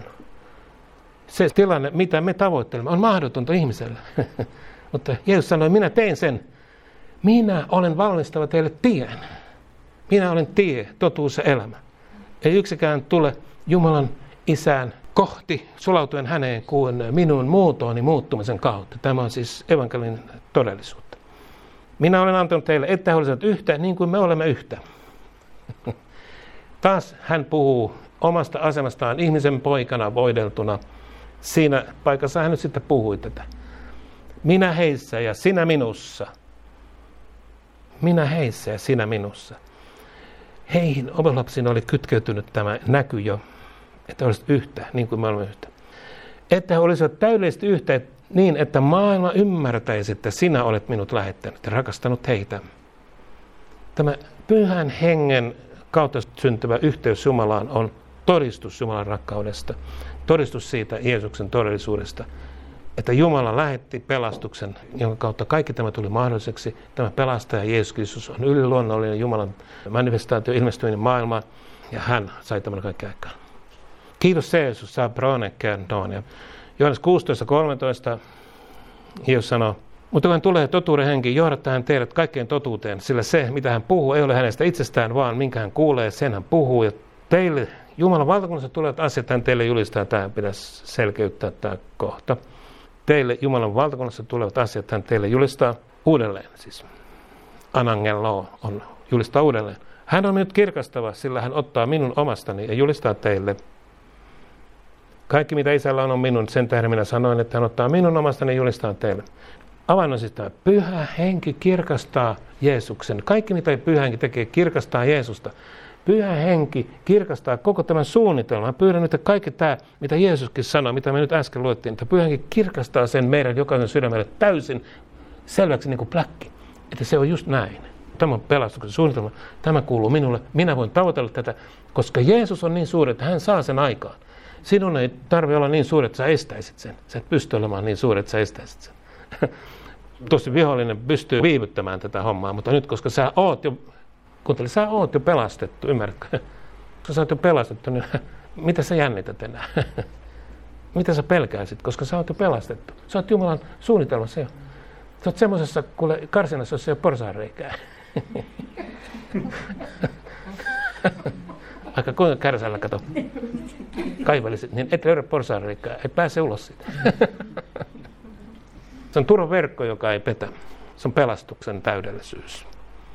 Se tilanne, mitä me tavoittelemme, on mahdotonta ihmiselle. Mutta Jeesus sanoi, minä tein sen. Minä olen valmistava teille tien. Minä olen tie, totuus ja elämä. Ei yksikään tule Jumalan Isään kohti sulautuen häneen kuin minun muotooni muuttumisen kautta. Tämä on siis evankelin todellisuutta. Minä olen antanut teille, että he olisivat yhtä niin kuin me olemme yhtä. Taas hän puhuu omasta asemastaan ihmisen poikana voideltuna. Siinä paikassa hän nyt sitten puhui tätä. Minä heissä ja sinä minussa. Minä heissä ja sinä minussa. Heihin ovelapsiin oli kytkeytynyt tämä näky jo, että olisit yhtä, niin kuin me olemme yhtä. Että he olisivat täydellisesti yhtä niin, että maailma ymmärtäisi, että sinä olet minut lähettänyt ja rakastanut heitä. Tämä pyhän hengen kautta syntyvä yhteys Jumalaan on todistus Jumalan rakkaudesta. Todistus siitä Jeesuksen todellisuudesta, että Jumala lähetti pelastuksen, jonka kautta kaikki tämä tuli mahdolliseksi. Tämä pelastaja Jeesus Kristus on yliluonnollinen Jumalan manifestaatio, ilmestyminen maailmaan, ja hän sai tämän kaikki aikaan. Kiitos Jeesus, saa bronekään noin. Johannes 16:13 Jeesus sanoo, mutta kun hän tulee totuuden henki, johdattaa hän teidät kaikkeen totuuteen, sillä se, mitä hän puhuu, ei ole hänestä itsestään, vaan minkä hän kuulee, sen hän puhuu. Ja teille Jumalan valtakunnassa tulevat asiat, hän teille julistaa, tähän pitäisi selkeyttää tämä kohta. Teille Jumalan valtakunnassa tulevat asiat, hän teille julistaa uudelleen, siis anangelo on julistaa uudelleen. Hän on minut kirkastava, sillä hän ottaa minun omastani ja julistaa teille. Kaikki mitä isällä on minun, sen tähden minä sanoin, että hän ottaa minun omastani ja julistaa teille. Avain on siis tämä, pyhä henki kirkastaa Jeesuksen. Kaikki mitä pyhä henki tekee, kirkastaa Jeesusta. Pyhä henki kirkastaa koko tämän suunnitelman. Pyydän nyt, että kaikki tämä, mitä Jeesuskin sanoi, mitä me nyt äsken luettiin, että pyhä henki kirkastaa sen meidän jokaisen sydämelle täysin selväksi niin kuin pläkki. Että se on just näin. Tämä on pelastuksen suunnitelma. Tämä kuuluu minulle. Minä voin tavoitella tätä, koska Jeesus on niin suuri, että hän saa sen aikaan. Sinun ei tarvitse olla niin suuri, että sä estäisit sen. Sä et pysty olemaan niin suuri, että sä estäisit sen. Tosi vihollinen pystyy viivyttämään tätä hommaa, mutta nyt koska sä oot jo pelastettu, ymmärrätkö? Koska sä oot jo pelastettu, niin mitä sä jännität enää? Mitä sä pelkäisit, koska sä oot jo pelastettu? Sä oot Jumalan suunnitelmassa jo. Sä oot semmoisessa karsinassa, jossa ei ole porsaanreikää. Aika kuinka kärsällä, kato. Kaivelisit, niin et löydä porsaanreikää, et pääse ulos siitä. Se on turvaverkko, joka ei petä. Se on pelastuksen täydellisyys.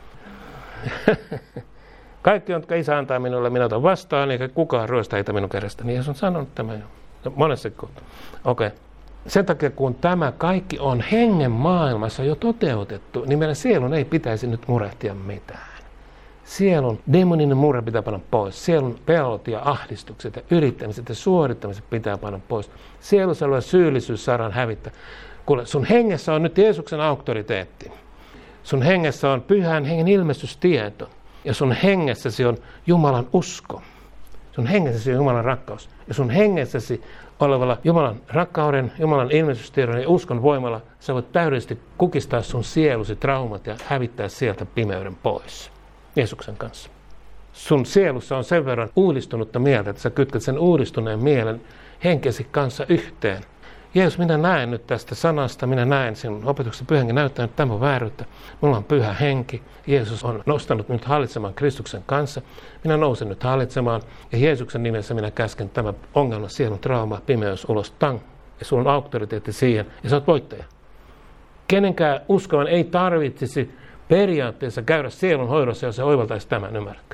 Kaikki, jotka Isä antaa minulle, minä otan vastaan, eikä kukaan ryöstä heitä minun kädestäni. Jeesus on sanonut tämä jo monessa kohtaa. Okei. Sen takia, kun tämä kaikki on hengen maailmassa jo toteutettu, niin meidän sielun ei pitäisi nyt murehtia mitään. Sielun demoninen murhe pitää panna pois. Sielun pelot ja ahdistukset ja yrittämiset ja suorittamiset pitää panna pois. Sielussa oleva syyllisyys saadaan hävittää. Kuule, sun hengessä on nyt Jeesuksen auktoriteetti. Sun hengessä on pyhän hengen ilmestystieto. Ja sun hengessäsi on Jumalan usko. Sun hengessäsi on Jumalan rakkaus. Ja sun hengessäsi olevalla Jumalan rakkauden, Jumalan ilmestystiedon ja uskon voimalla sä voit täydellisesti kukistaa sun sielusi traumat ja hävittää sieltä pimeyden pois. Jeesuksen kanssa. Sun sielussa on sen verran uudistunutta mieltä, että sä kytkät sen uudistuneen mielen henkesi kanssa yhteen. Jeesus, minä näen nyt tästä sanasta, minä näen sinun opetuksessa pyhän henki näyttää, että tämä on vääryyttä. Minulla on pyhä henki. Jeesus on nostanut minut hallitsemaan Kristuksen kanssa. Minä nousen nyt hallitsemaan ja Jeesuksen nimessä minä käsken tämä ongelma, sielun trauma, pimeys ulos, tang. Ja sulla on auktoriteetti siihen ja sä oot voittaja. Kenenkään uskovan ei tarvitsisi periaatteessa käydä sielun hoidossa, jos se oivaltaisi tämän, ymmärrätkö?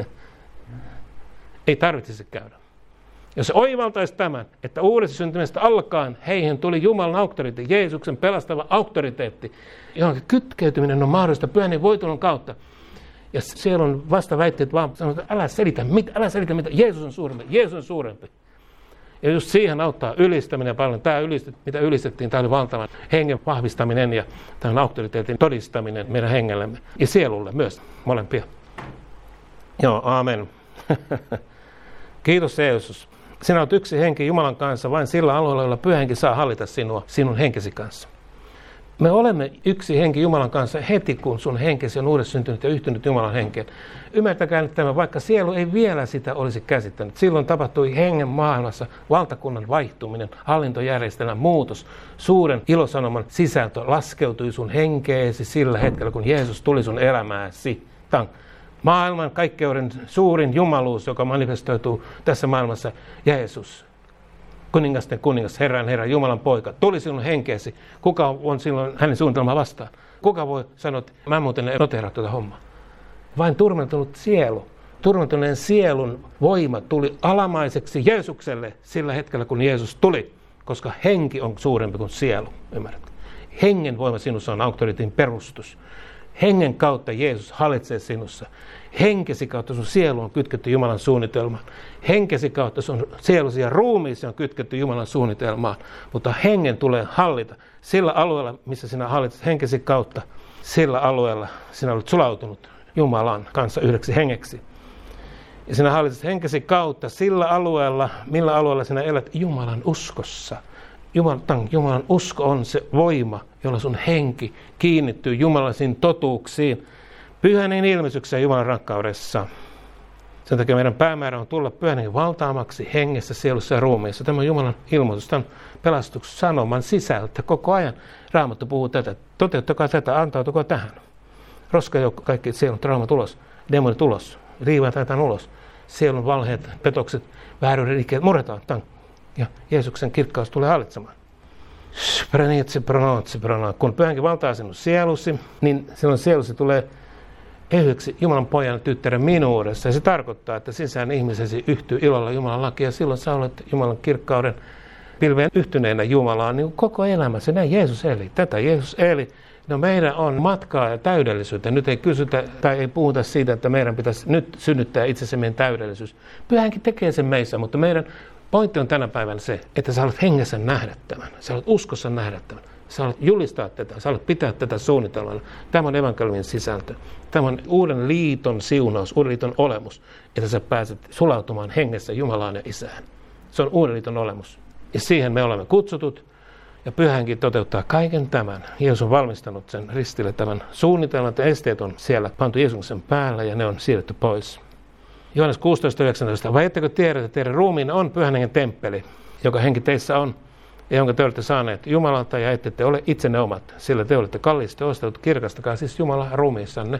Ei tarvitsisi käydä. Jos se oivaltaisi tämän, että uudesta syntymisestä alkaen heihin tuli Jumalan auktoriteetti, Jeesuksen pelastava auktoriteetti, johon kytkeytyminen on mahdollista pyhän voitulon kautta. Ja siellä on vastaväitteet vaan sanoo, että älä selitä mitä, Jeesus on suurempi, Jeesus on suurempi. Ja just siihen auttaa ylistäminen paljon. Tämä mitä ylistettiin, tämä oli valtavan hengen vahvistaminen ja tämän auktoriteetin todistaminen meidän hengellemme ja sielulle myös, molempia. Joo, aamen. Kiitos Jeesus. Sinä olet yksi henki Jumalan kanssa vain sillä alueella, jolla pyhä henki saa hallita sinua, sinun henkesi kanssa. Me olemme yksi henki Jumalan kanssa heti, kun sun henkesi on uudessa syntynyt ja yhtynyt Jumalan henkeen. Ymmärtäkää nyt tämä, vaikka sielu ei vielä sitä olisi käsittänyt. Silloin tapahtui hengen maailmassa valtakunnan vaihtuminen, hallintojärjestelmän muutos. Suuren ilosanoman sisältö laskeutui sun henkeesi sillä hetkellä, kun Jeesus tuli sun elämääsi. Maailman kaikkeuden suurin jumaluus, joka manifestoituu tässä maailmassa, Jeesus. kuningasten kuningas, Herran, Jumalan poika, tuli sinun henkeesi. Kuka on silloin hänen suunnitelmaa vastaan? Kuka voi sanoa, että mä muuten en noteraa tuota hommaa? Vain turmeltunut sielu. Turmeltuneen sielun voima tuli alamaiseksi Jeesukselle sillä hetkellä, kun Jeesus tuli, koska henki on suurempi kuin sielu, ymmärrätkö? Hengen voima sinussa on auktoritin perustus. Hengen kautta Jeesus hallitsee sinussa. Henkesi kautta sun sielu on kytketty Jumalan suunnitelmaan. Henkesi kautta sun sielusi ja ruumiisi on kytketty Jumalan suunnitelmaan. Mutta hengen tulee hallita. Sillä alueella, missä sinä hallitset henkesi kautta, sillä alueella sinä olet sulautunut Jumalan kanssa yhdeksi hengeksi. Ja sinä hallitset henkesi kautta sillä alueella, millä alueella sinä elät Jumalan uskossa. Jumalan usko on se voima, jolla sun henki kiinnittyy Jumalaisiin totuuksiin, pyhän ilmestykseen Jumalan rakkaudessa. Sen takia meidän päämäärä on tulla pyhän hengen valtaamaksi hengessä, sielussa ja ruumiissa. Tämä on Jumalan ilmoitus, tämä on pelastuksen sanoman sisältö. Koko ajan Raamattu puhuu tätä. Toteuttakaa tätä, antautukaa tähän. Roskajoukko, kaikki sielun traumat ulos, demonit ulos, riivaat ajetaan ulos. Sielun valheet, petokset, vääryyden rikkeet murretaan. Ja Jeesuksen kirkkaus tulee hallitsemaan. Kun pyhän henki valtaa sinun sielusi, niin silloin sielusi tulee ehyeksi Jumalan pojan tyttären minuudessa. Ja se tarkoittaa, että sisään ihmisesi yhtyy ilolla Jumalan lakia. Ja silloin sä olet Jumalan kirkkauden pilveen yhtyneenä Jumalaan niin koko elämässä. Näin Jeesus eli. Tätä Jeesus eli. No meidän on matkaa ja täydellisyyttä. Nyt ei kysytä tai ei puhuta siitä, että meidän pitäisi nyt synnyttää itsessä meidän täydellisyys. Pyhä henki tekee sen meissä, mutta meidän pointti on tänä päivänä se, että sä olet hengessä nähdättävän. Sä olet uskossa nähdättävän. Sä olet julistaa tätä. Sä olet pitää tätä suunnitelmalla. Tämä on evankeliumin sisältö. Tämä on uuden liiton siunaus, uuden liiton olemus, että sä pääset sulautumaan hengessä Jumalaan ja Isään. Se on uuden liiton olemus. Ja siihen me olemme kutsutut. Ja Pyhä Henki toteuttaa kaiken tämän. Jeesus on valmistanut sen ristille tämän suunnitelman, että esteet on siellä pantu Jeesuksen päällä ja ne on siirretty pois. Johannes 16:19. Vai ettekö tiedä, että teidän ruumiin on Pyhän Hengen temppeli, joka henki teissä on, ja jonka te olette saaneet Jumalalta, ja ette te ole itsenne omat, sillä te olette kalliisti ostetut, kirkastakaa siis Jumala ruumiissanne.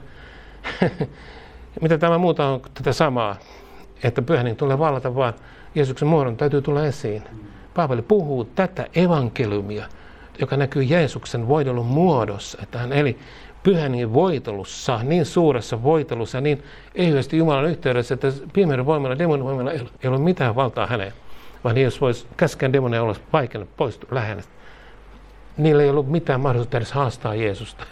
Mitä tämä muuta on tätä samaa, että Pyhä Henki tulee vallata, vaan Jeesuksen muodon täytyy tulla esiin. Paavali puhuu tätä evankeliumia, joka näkyy Jeesuksen voitelun muodossa, että hän eli Pyhän Hengen voitelussa, niin suuressa voitelussa, niin ehyesti Jumalan yhteydessä, että pimeyden voimalla, demonin voimalla ei ole mitään valtaa häneen, vaan Jeesus voisi käskää demonia olla vaikea poistua lähellä. Niillä ei ollut mitään mahdollisuutta edes haastaa Jeesusta.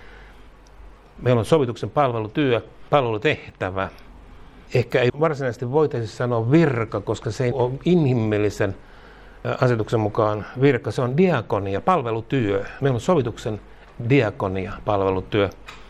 Meillä on sovituksen palvelutyö, palvelutehtävä. Ehkä ei varsinaisesti voitaisi sanoa virka, koska se ei ole inhimillisen asetuksen mukaan virka. Se on diakonia, palvelutyö. Meillä on sovituksen diakonia, palvelutyö.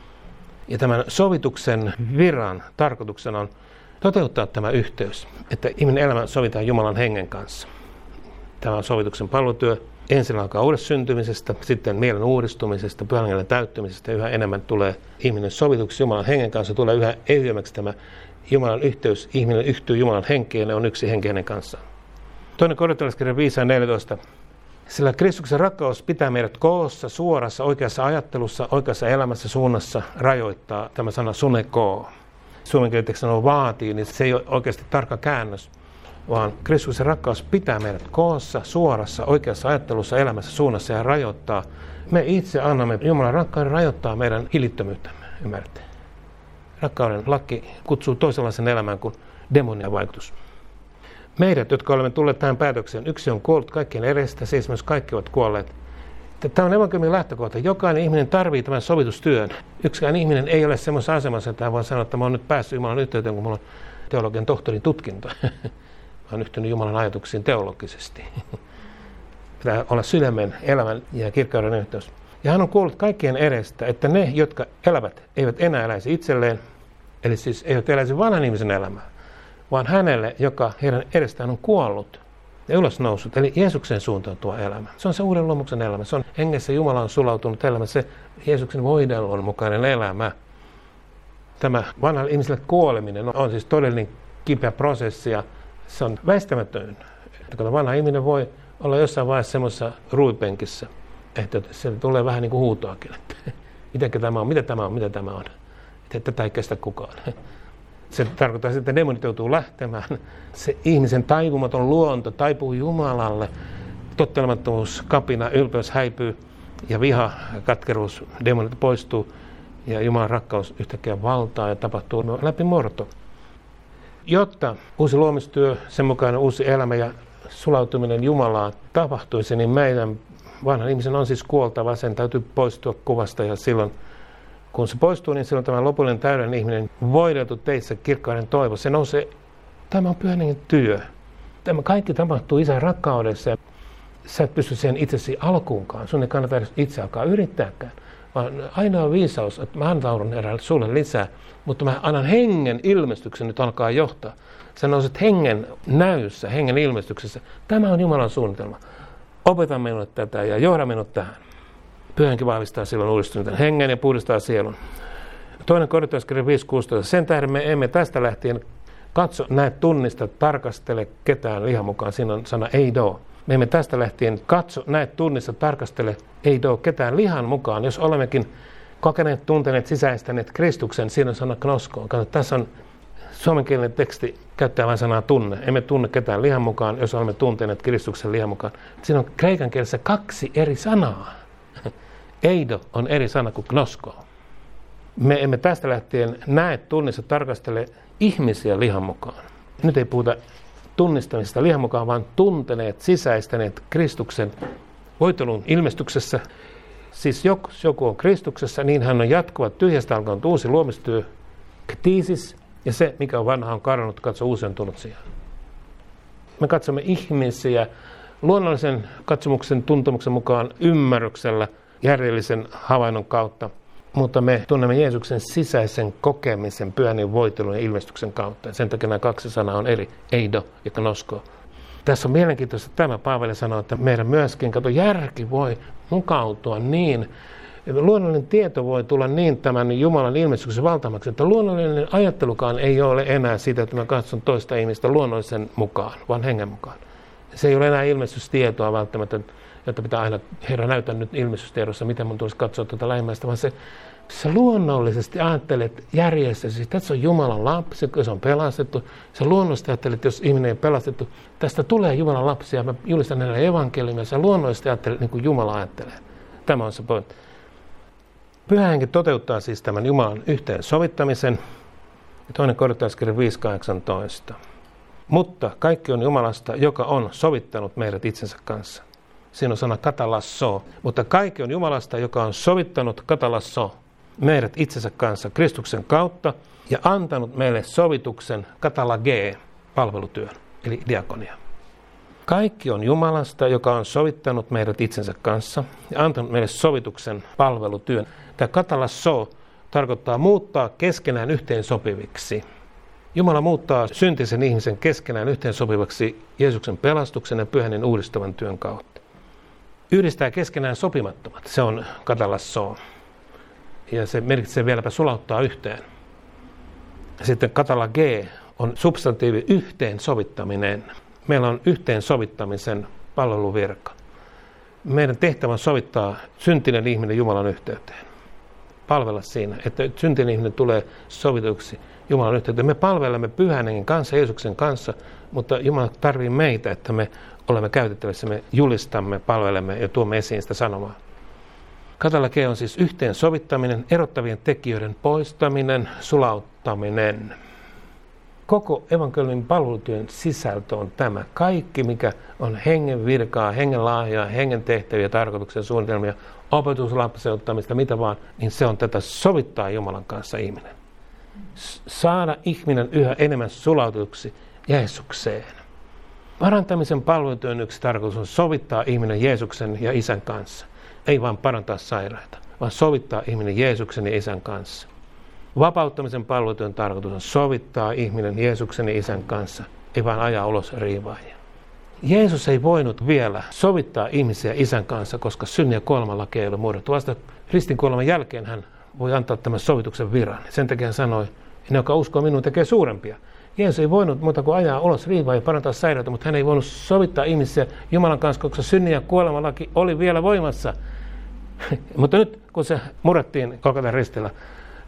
Ja tämän sovituksen viran tarkoituksena on toteuttaa tämä yhteys, että ihminen elämä sovitaan Jumalan hengen kanssa. Tämä on sovituksen palvelutyö. Ensin alkaa uudesta syntymisestä, sitten mielen uudistumisesta, Pyhän Hengen täyttymisestä ja yhä enemmän tulee ihminen sovituksi Jumalan hengen kanssa, tulee yhä ehyemmäksi tämä Jumalan yhteys. Ihminen yhtyy Jumalan henkeen ja on yksi henki hänen kanssaan. 2 Korintolaiskirja 5:14. Sillä Kristuksen rakkaus pitää meidät koossa, suorassa, oikeassa ajattelussa, oikeassa elämässä, suunnassa, rajoittaa tämä sana sunekoo. Suomenkielinen sanoo vaatii, niin se ei ole oikeasti tarkka käännös, vaan Kristuksen rakkaus pitää meidät koossa, suorassa, oikeassa ajattelussa, elämässä, suunnassa ja rajoittaa. Me itse annamme Jumalan rakkauden rajoittaa meidän hillittömyyttämme, ymmärrätte? Rakkauden laki kutsuu toisenlaisen elämään kuin demonia vaikutus. Meidät, jotka olemme tulleet tähän päätökseen, yksi on kuollut kaikkien edestä, siis myös kaikki ovat kuolleet. Tämä on evankeliumin lähtökohta. Jokainen ihminen tarvitsee tämän sovitustyön. Yksikään ihminen ei ole semmoisessa asemassa, että hän voi sanoa, että mä oon nyt päässyt Jumalan yhteyteen, kun mulla on teologian tohtorin tutkinto. Mä oon yhtynyt Jumalan ajatuksiin teologisesti. Pitää olla sydämen, elämän ja kirkkauden yhteys. Ja hän on kuollut kaikkien edestä, että ne, jotka elävät, eivät enää eläisi itselleen, eli siis eivät eläisi vanhan ihmisen elämää, vaan hänelle, joka heidän edestään on kuollut ja ylösnoussut, eli Jeesuksen suuntautuva elämä. Se on se uuden luomuksen elämä. Se on hengessä Jumalan sulautunut elämä, se Jeesuksen voidelun mukainen elämä. Tämä vanhalle ihmiselle kuoleminen on siis todellinen kipeä prosessi ja se on väistämätön. Kun vanha ihminen voi olla jossain vaiheessa semmoisessa ruuipenkissä, että se tulee vähän niin kuin huutoakin, että mitä tämä on, mitä tämä on. Että tätä ei kestä kukaan. Se tarkoittaa, että demonit joutuu lähtemään. Se ihmisen taipumaton luonto taipuu Jumalalle. Tottelemattomuus, kapina, ylpeys häipyy ja viha, katkeruus, demonit poistuu. Ja Jumalan rakkaus yhtäkkiä valtaa ja tapahtuu läpimurto. Jotta uusi luomistyö, sen mukainen uusi elämä ja sulautuminen Jumalaan tapahtuisi, niin meidän vanhan ihmisen on siis kuoltava. Sen täytyy poistua kuvasta ja silloin, kun se poistuu, niin silloin tämä lopullinen täydellinen ihminen voideltu teissä kirkkauden toivo. Se nousee, tämä on Pyhän Hengen työ. Tämä kaikki tapahtuu Isän rakkaudessa. Sä et pysty siihen itsesi alkuunkaan. Sun ei kannata edes itse alkaa yrittääkään. Vaan ainoa viisaus, että mä antaudun eräälle sulle lisää, mutta mä annan hengen ilmestyksen nyt alkaa johtaa. Sä nouset hengen näyssä, hengen ilmestyksessä. Tämä on Jumalan suunnitelma. Opeta minulle tätä ja johda minut tähän. Pyhä Henki vahvistaa silloin uudistuneen hengen ja puhdistaa sielun. 2 Korintalaiskirja 5:16. Sen tähden me emme tästä lähtien katso, näe, tunnista, tarkastele ketään lihan mukaan. Siinä on sana eido. Me emme tästä lähtien katso, näe, tunnista, tarkastele, eido ketään lihan mukaan. Jos olemmekin kokeneet, tunteneet, sisäistäneet Kristuksen, siinä on sana gnosko. Tässä on suomenkielinen teksti, käyttää vain sanaa tunne. Emme tunne ketään lihan mukaan, jos olemme tunteneet Kristuksen lihan mukaan. Siinä on kreikan kielessä 2 eri sanaa. Eido on eri sana kuin gnosko. Me emme tästä lähtien näe, tunnista, tarkastele ihmisiä lihan mukaan. Nyt ei puhuta tunnistamista lihan mukaan, vaan tunteneet, sisäistäneet Kristuksen voitelun ilmestyksessä. Siis jos joku on Kristuksessa, niin hän on jatkuva tyhjästä alkanut uusi luomistyö, ktiisis, ja se, mikä on vanha, on kadonnut, katso uusi on tullut sijaan. Me katsomme ihmisiä luonnollisen katsomuksen, tuntemuksen mukaan ymmärryksellä, järjellisen havainnon kautta, mutta me tunnemme Jeesuksen sisäisen kokemisen, Pyhän voitelun ja ilmestyksen kautta. Sen takia nämä 2 sanaa on eri, eido ja gnosko. Tässä on mielenkiintoista, että tämä Paavali sanoo, että meidän myöskin, järki voi mukautua niin, luonnollinen tieto voi tulla niin tämän Jumalan ilmestyksen valtamaksi, että luonnollinen ajattelukaan ei ole enää sitä, että mä katson toista ihmistä luonnollisen mukaan, vaan hengen mukaan. Se ei ole enää ilmestystietoa välttämättä, että pitää aina, Herra, näytä nyt ilmestystiedossa, miten mun tulisi katsoa tuota lähimmäistä, vaan sä luonnollisesti ajattelet järjestössä, että se on Jumalan lapsi, kun se on pelastettu. Sä luonnollisesti ajattelet, että jos ihminen ei pelastettu, tästä tulee Jumalan lapsi ja mä julistan hänelle evankeliumia. Sä luonnollisesti ajattelet niin kuin Jumala ajattelee. Tämä on se pointti. Pyhä Henki toteuttaa siis tämän Jumalan yhteensovittamisen. 2 Korintalaiskirja 5:18. Mutta kaikki on Jumalasta, joka on sovittanut meidät itsensä kanssa. Siinä on sana katalasso. Mutta kaikki on Jumalasta, joka on sovittanut katalasso meidät itsensä kanssa Kristuksen kautta ja antanut meille sovituksen katalage, palvelutyön, eli diakonia. Kaikki on Jumalasta, joka on sovittanut meidät itsensä kanssa ja antanut meille sovituksen palvelutyön. Tämä katalasso tarkoittaa muuttaa keskenään yhteensopiviksi. Jumala muuttaa syntisen ihmisen keskenään yhteensopivaksi Jeesuksen pelastuksen ja Pyhän uudistavan työn kautta. Yhdistää keskenään sopimattomat, se on katalasso. Ja se merkitsee vieläpä sulauttaa yhteen. Sitten katalage on substantiivi yhteensovittaminen. Meillä on yhteensovittamisen palveluvirka. Meidän tehtävä on sovittaa syntinen ihminen Jumalan yhteyteen. Palvella siinä, että syntinen ihminen tulee sovituksi Jumalan yhteyteen. Me palvelemme Pyhän Hengen kanssa, Jeesuksen kanssa, mutta Jumala tarvitsee meitä, että me olemme käytettävissä, me julistamme, palvelemme ja tuomme esiin sitä sanomaa. Katalage on siis yhteensovittaminen, erottavien tekijöiden poistaminen, sulauttaminen. Koko evankeliumin palvelutyön sisältö on tämä. Kaikki, mikä on hengen virkaa, hengen lahjaa, hengen tehtäviä, tarkoituksia, suunnitelmia, opetuslapseuttamista, mitä vaan, niin se on tätä sovittaa Jumalan kanssa ihminen. Saada ihminen yhä enemmän sulautuksi Jeesukseen. Parantamisen palvelutyön yksi tarkoitus on sovittaa ihminen Jeesuksen ja Isän kanssa. Ei vain parantaa sairaita, vaan sovittaa ihminen Jeesuksen ja Isän kanssa. Vapauttamisen palvelutyön tarkoitus on sovittaa ihminen Jeesuksen ja Isän kanssa, ei vain ajaa ulos riivaajia. Jeesus ei voinut vielä sovittaa ihmisiä Isän kanssa, koska synnin ja kuoleman laki ei ole murrettu. Vasta ristinkuoleman jälkeen hän voi antaa tämän sovituksen viran. Sen takia hän sanoi, ne, joka uskoo minuun, tekee suurempia. Jeesus ei voinut muuta kuin ajaa ulos riivaa ja parantaa sairaita, mutta hän ei voinut sovittaa ihmisiä Jumalan kanssa, koska synnin ja kuoleman laki oli vielä voimassa. Mutta nyt, kun se murrettiin Golgatan ristillä,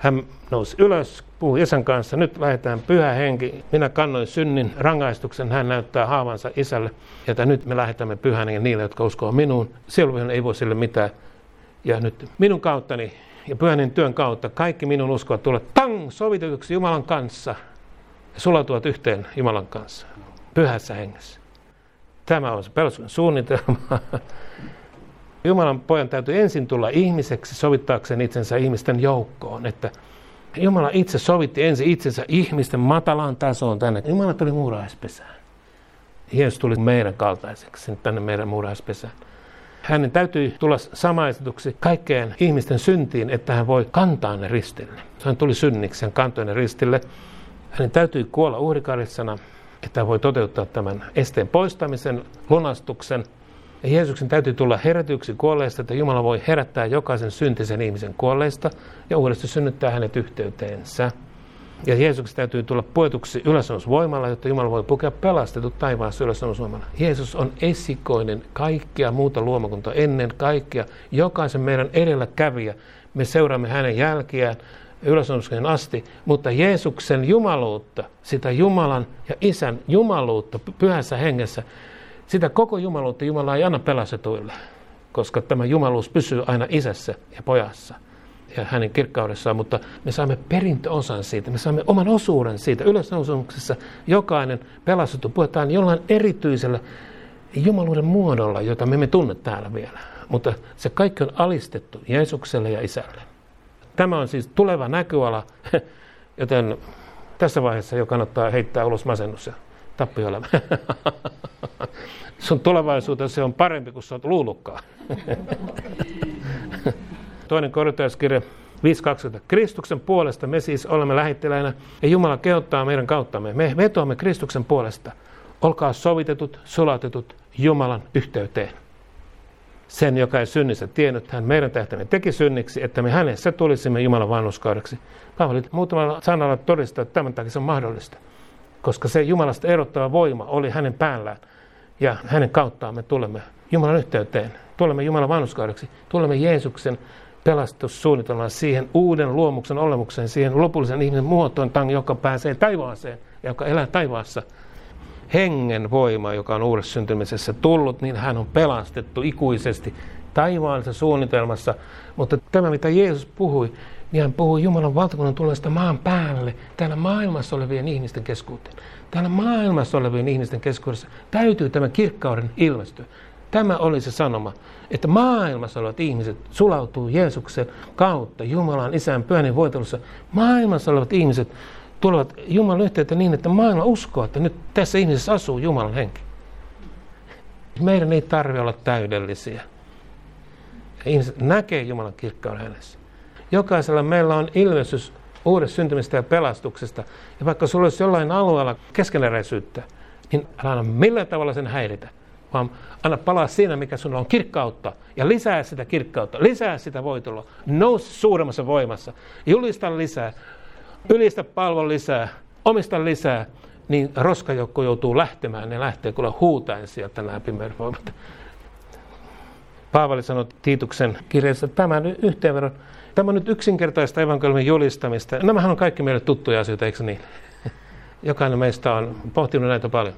Hän nousi ylös, puhui Isän kanssa, nyt lähdetään Pyhä Henki. Minä kannoin synnin rangaistuksen, hän näyttää haavansa Isälle. Ja nyt me lähetämme Pyhän Hengen niille, jotka uskoo minuun. Sieluvihollinen ei voi sille mitään. Ja nyt minun kauttani ja Pyhän Hengen työn kautta kaikki minun uskovat tulevat sovitetuksi Jumalan kanssa. Ja sulautuvat yhteen Jumalan kanssa. Pyhässä hengessä. Tämä on se pelastuksen suunnitelma. Jumalan pojan täytyy ensin tulla ihmiseksi sovittaakseen itsensä ihmisten joukkoon. Että Jumala itse sovitti ensin itsensä ihmisten matalaan tasoon tänne. Jumala tuli muurahaispesään. Jeesus tuli meidän kaltaiseksi tänne meidän muurahaispesään. Hänen täytyy tulla samaistetuksi kaikkeen ihmisten syntiin, että hän voi kantaa ne ristille. Hän tuli synniksi, hän kantoi ne ristille. Hänen täytyy kuolla uhrikarissana, että hän voi toteuttaa tämän esteen poistamisen, lunastuksen. Ja Jeesuksen täytyy tulla herätyksi kuolleista, että Jumala voi herättää jokaisen syntisen ihmisen kuolleista ja uudestaan synnyttää hänet yhteyteensä. Ja Jeesuksen täytyy tulla puetuksi ylösnousuvoimalla, jotta Jumala voi pukea pelastetut taivaassa ylösnousuvoimalla. Jeesus on esikoinen kaikkia muuta luomakuntaa ennen kaikkia. Jokaisen meidän edelläkävijä. Me seuraamme hänen jälkiään ylösnousuvoimaan asti, mutta Jeesuksen jumaluutta, sitä Jumalan ja Isän jumaluutta pyhässä hengessä, sitä koko jumaluutta Jumala ei anna pelastetuille, koska tämä jumaluus pysyy aina Isässä ja Pojassa ja hänen kirkkaudessaan, mutta me saamme perintöosan siitä, me saamme oman osuuden siitä. Ylösnousumuksessa jokainen pelastettu puhutaan jollain erityisellä jumaluuden muodolla, jota me emme tunne täällä vielä, mutta se kaikki on alistettu Jeesukselle ja Isälle. Tämä on siis tuleva näköala, joten tässä vaiheessa jo kannattaa heittää ulos masennus ja tappioelämä. Sun tulevaisuutesi on parempi kuin sä oot luullutkaan. 2. Korintolaiskirja 5.20. Kristuksen puolesta me siis olemme lähettiläinä ja Jumala kehottaa meidän kauttamme. Me vetoamme Kristuksen puolesta. Olkaa sovitetut, sulatetut Jumalan yhteyteen. Sen, joka ei synnissä tiennyt, hän meidän tähtämme teki synniksi, että me hänessä tulisimme Jumalan vanhurskaudeksi. Paavali muutamalla sanalla todistaa, että tämän takia se on mahdollista. Koska se Jumalasta erottava voima oli hänen päällään. Ja hänen kauttaan me tulemme Jumalan yhteyteen. Tulemme Jumalan vanhurskaudeksi. Tulemme Jeesuksen pelastussuunnitelmaan, siihen uuden luomuksen olemukseen, siihen lopullisen ihmisen muotoon, joka pääsee taivaaseen ja joka elää taivaassa. Hengen voima, joka on uudessa syntymisessä tullut, niin hän on pelastettu ikuisesti taivaallisessa suunnitelmassa. Mutta tämä, mitä Jeesus puhui, niin hän puhui Jumalan valtakunnan tullesta maan päälle, täällä maailmassa olevien ihmisten keskuuteen. Täällä maailmassa olevien ihmisten keskuudessa täytyy tämä kirkkauden ilmestyä. Tämä oli se sanoma, että maailmassa olevat ihmiset sulautuu Jeesuksen kautta Jumalan Isän pyhän voitelussa. Maailmassa olevat ihmiset tulevat Jumalan yhteyteen niin, että maailma uskoo, että nyt tässä ihmisessä asuu Jumalan henki. Meidän ei tarvitse olla täydellisiä. Ihmiset näkee Jumalan kirkkauden hänessä. Jokaisella meillä on ilmestys uudesta syntymistä ja pelastuksesta. Ja vaikka sulla olisi jollain alueella keskeneräisyyttä, niin älä anna millään tavalla sen häiritä. Vaan anna palaa siinä, mikä sinulla on kirkkautta. Ja lisää sitä kirkkautta, lisää sitä voitelua. Nousi suuremmassa voimassa. Julista lisää, ylistä palvon lisää, omista lisää. Niin roskajoukko joutuu lähtemään. Ne lähtee kuule huutaen sieltä nämä pimeyden voimat. Paavali sanoi Tiituksen kirjassa tämän yhteenvedon. Tämä on nyt yksinkertaista evankeliumin julistamista. Nämähän on kaikki meille tuttuja asioita, eikö niin? Jokainen meistä on pohtinut näitä paljon.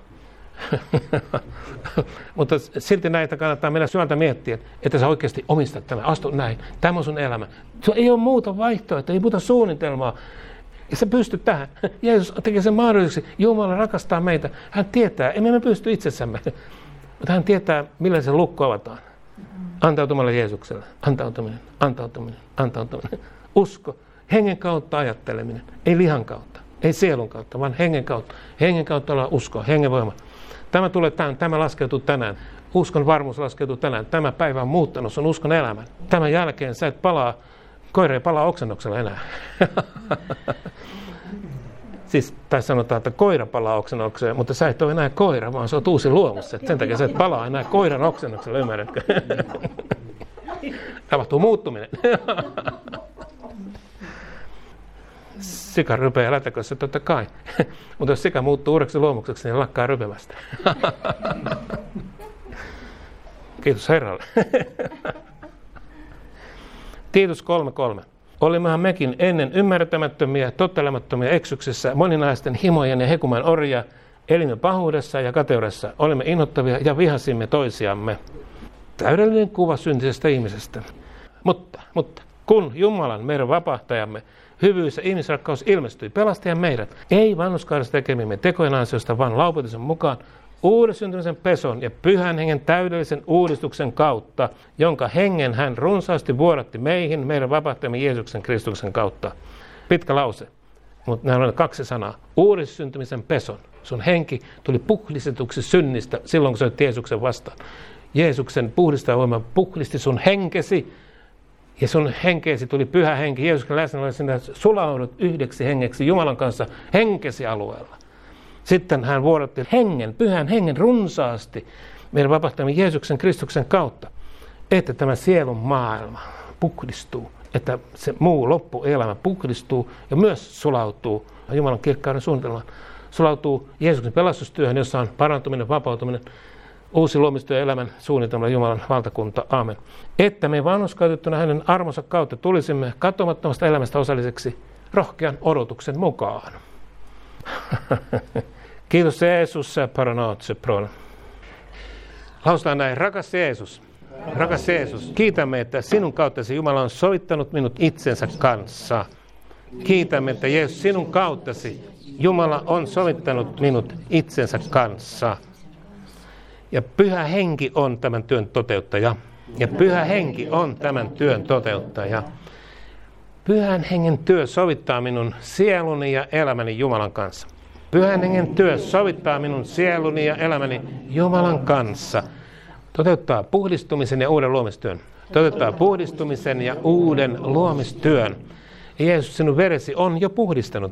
Mutta silti näitä kannattaa meidän syvältä miettiä, että sä oikeasti omistat tämän. Astu näin. Tämä on sun elämä. Se ei ole muuta vaihtoehtoa, ei muuta suunnitelmaa. Ja sä pystyt tähän. Jeesus tekee sen mahdolliseksi. Jumala rakastaa meitä. Hän tietää, emme me pysty itsessämme. Mutta hän tietää, millä se lukko avataan. Antautumalla Jeesukselle. Antautuminen, antautuminen, antautuminen. Usko. Hengen kautta ajatteleminen. Ei lihan kautta. Ei sielun kautta, vaan hengen kautta. Hengen kautta ollaan uskoa. Hengen voima. Tämä tulee tämä laskeutuu tänään. Uskon varmuus laskeutuu tänään. Tämä päivä on muuttanut sun uskon elämän. Tämän jälkeen sä et palaa, koira ei palaa oksennuksella enää. Siis, tai sanotaan, että koira palaa oksennukseen, mutta sä et ole enää koira, vaan sä oot uusi luomus. Sen takia sä et palaa enää koiran oksennuksella, ymmärrätkö? Tapahtuu muuttuminen. Sika rypeää lätäkössä, totta kai. Mutta jos sika muuttuu uudeksi luomukseksi, niin lakkaa rypemästä. Kiitos Herralle. Tiitus 3.3. Olimmehan mekin ennen ymmärtämättömiä, tottelemattomia eksyksessä, moninaisten himojen ja hekuman orjia, elimme pahuudessa ja kateudessa, olimme inhottavia ja vihasimme toisiamme. Täydellinen kuva syntisestä ihmisestä. Mutta, kun Jumalan, meidän vapahtajamme, hyvyys ja ihmisrakkaus ilmestyi, pelastajan meidät, ei vanhurskaudesta tekemimme tekojen ansiosta, vaan laupetuksen mukaan, uuden syntymisen peson ja pyhän hengen täydellisen uudistuksen kautta, jonka hengen hän runsaasti vuodatti meihin, meidän vapahtajamme Jeesuksen Kristuksen kautta. Pitkä lause, mutta nämä on 2 sanaa. Uuden syntymisen peson. Sun henki tuli puhdistetuksi synnistä silloin, kun sä olet Jeesuksen vastaan. Jeesuksen puhdistava voima puhdisti sun henkesi, ja sun henkeesi tuli pyhä henki. Jeesuksen läsnä sinä sulaudut yhdeksi hengeksi Jumalan kanssa henkesi alueella. Sitten hän vuodatti pyhän hengen runsaasti meidän vapahtajamme Jeesuksen Kristuksen kautta, että tämä sielun maailma puhdistuu, että se muu loppuelämä puhdistuu ja myös sulautuu Jumalan kirkkauden suunnitelmaan. Sulautuu Jeesuksen pelastustyöhön, jossa on parantuminen, vapautuminen, uusi luomistyö elämän suunnitelma Jumalan valtakunta. Aamen. Että me vanhurskautettuna hänen armonsa kautta tulisimme katoamattomasta elämästä osalliseksi rohkean odotuksen mukaan. Kiitos Jeesus, paranatse pron. Lausutaan näin, rakas Jeesus, kiitämme, että sinun kauttasi Jumala on sovittanut minut itsensä kanssa. Kiitämme, että Jeesus, sinun kauttasi Jumala on sovittanut minut itsensä kanssa. Ja Pyhä Henki on tämän työn toteuttaja. Pyhän Hengen työ sovittaa minun sieluni ja elämäni Jumalan kanssa. Pyhän Hengen työ sovittaa minun sieluni ja elämäni Jumalan kanssa. Toteuttaa puhdistumisen ja uuden luomistyön. Jeesus, sinun veresi on jo puhdistanut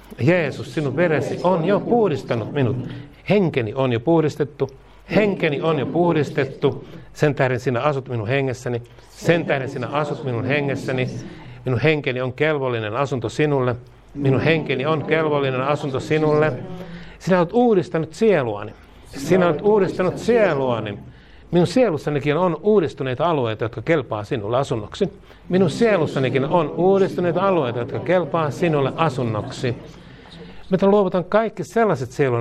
minut. Henkeni on jo puhdistettu. Sen tähden sinä asut minun hengessäni. Minun henkeni on kelvollinen asunto sinulle. Sinä olet uudistanut sieluani. Minun sielussanikin on uudistuneita alueita, jotka kelpaa sinulle asunnoksi. Nyt mä luovutan kaikki sellaiset sielun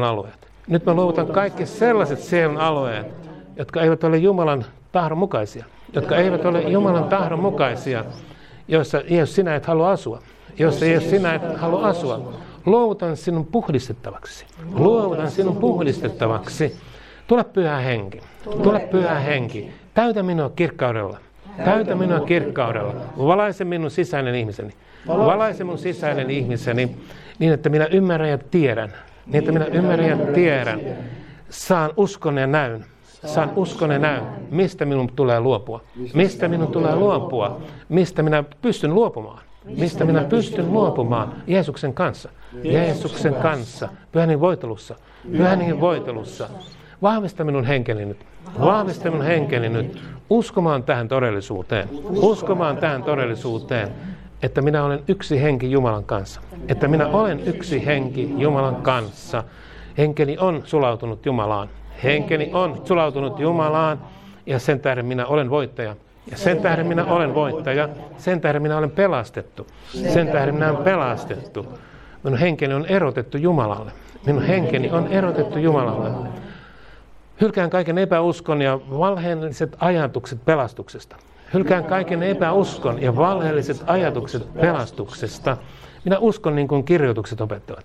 alueet. Jotka eivät ole Jumalan tahdon mukaisia. Joissa Jeesus sinä et halua asua. Luovutan sinun puhdistettavaksi. Tule Pyhä Henki. Täytä minua kirkkaudella. Valaise minun sisäinen ihmiseni. Niin, että minä ymmärrän ja tiedän. Saan uskon ja näyn. Mistä minun tulee luopua. Mistä minä pystyn luopumaan. Jeesuksen kanssa. Pyhän Hengen voitelussa. Vahvista minun henkeni nyt. Uskomaan tähän todellisuuteen. Että minä olen yksi henki Jumalan kanssa. Henkeni on sulautunut Jumalaan. Ja sen tähden minä olen voittaja. Sen tähden minä olen pelastettu. Minun henkeni on erotettu Jumalalle. Hylkään kaiken epäuskon ja valheelliset ajatukset pelastuksesta. Minä uskon niin kuin kirjoitukset opettavat.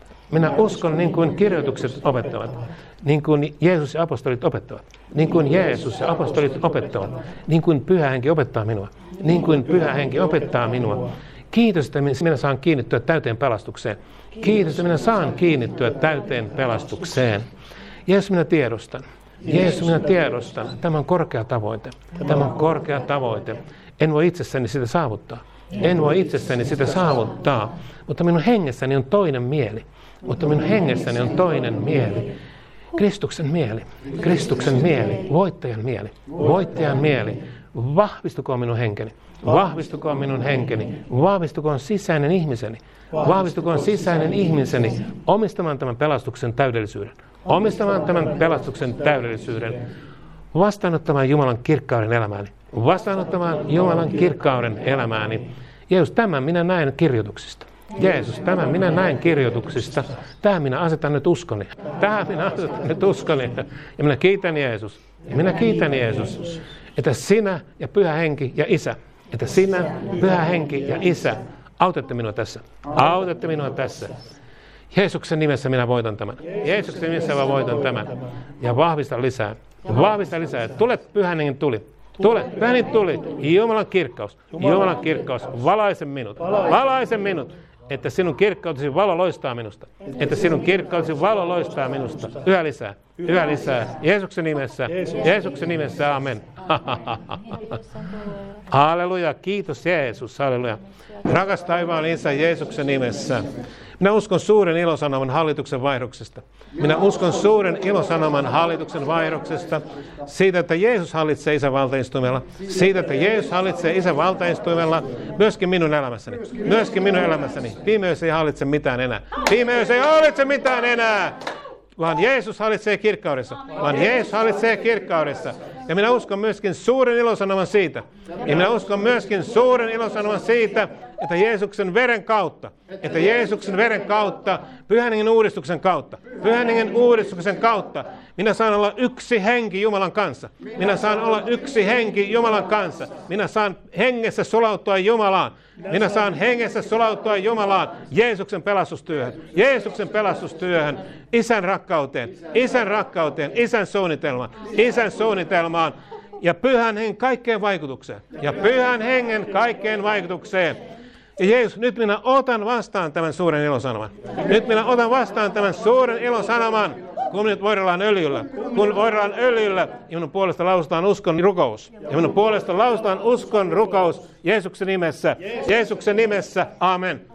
Niin kuin Jeesus ja apostolit opettavat. Niin kuin Pyhä Henki opettaa minua. Kiitos, että minä saan kiinnittyä täyteen pelastukseen. Jeesus, minä tiedostan. Tämä on korkea tavoite. En voi itsessäni sitä saavuttaa. Mutta minun hengessäni on toinen mieli. Kristuksen mieli, voittajan mieli. Vahvistukoon minun henkeni. Vahvistukoon sisäinen ihmiseni. Omistamaan tämän pelastuksen täydellisyyden. Vastaanottamaan Jumalan kirkkauden elämääni. Jeesus, tämän minä näen kirjoituksista. Jeesus, tämän minä näen kirjoituksista. Tähän minä asetan nyt uskoni. Tähän minä asetan nyt uskoni. Ja minä kiitän Jeesus. Ja minä kiitän Jeesus, että sinä ja Pyhä Henki ja Isä, että sinä, Pyhä Henki ja Isä, autatte minua tässä. Autatte minua tässä. Jeesuksen nimessä minä voitan tämän. Jeesuksen nimessä mä voitan tämän. Ja vahvista lisää. Vahvista lisää. Tule Pyhän Hengen tuli. Tule, Pyhän Hengen tuli. Jumalan kirkkaus. Jumalan kirkkaus. Valaise minut. Valaise minut. Että sinun kirkkautesi valo loistaa minusta. Että sinun kirkkautesi valo loistaa minusta. Yhä lisää. Yhä lisää. Jeesuksen nimessä. Jeesuksen nimessä. Amen. Halleluja. Kiitos Jeesus. Halleluja. Rakas taivaan Isä Jeesuksen nimessä. Minä uskon suuren ilosanoman hallituksen vaihdoksesta. Minä uskon suuren ilosanoman hallituksen vaihdoksesta. Siitä, että Jeesus hallitsee Isän valtaistuimella. Siitä, että Jeesus hallitsee Isän valtaistuimella myöskin minun elämässäni. Myöskin minun elämässäni. Pimeys ei hallitse mitään enää. Pimeys ei hallitse mitään enää. Vaan Jeesus hallitsee kirkkaudessa. Vaan Jeesus hallitsee kirkkaudessa. Ja minä uskon myöskin suuren ilosanoman siitä. Ja minä uskon myöskin suuren ilosanoman siitä, että Jeesuksen veren kautta, Pyhän Hengen uudistuksen kautta, Pyhän Hengen uudistuksen kautta, minä saan olla yksi henki Jumalan kanssa. Minä saan olla yksi henki Jumalan kanssa. Minä saan hengessä sulautua Jumalaan. Minä saan hengessä sulautua Jumalaan, Jeesuksen pelastustyöhön, Jeesuksen pelastustyöhön, Isän rakkauteen, Isän suunnitelmaan ja Pyhän Hengen kaikkeen vaikutukseen. Ja Jeesus, nyt minä otan vastaan tämän suuren ilosanoman. Kun nyt voidellaan öljyllä, ja minun puolesta lausutaan uskon rukous. Jeesuksen nimessä. Amen.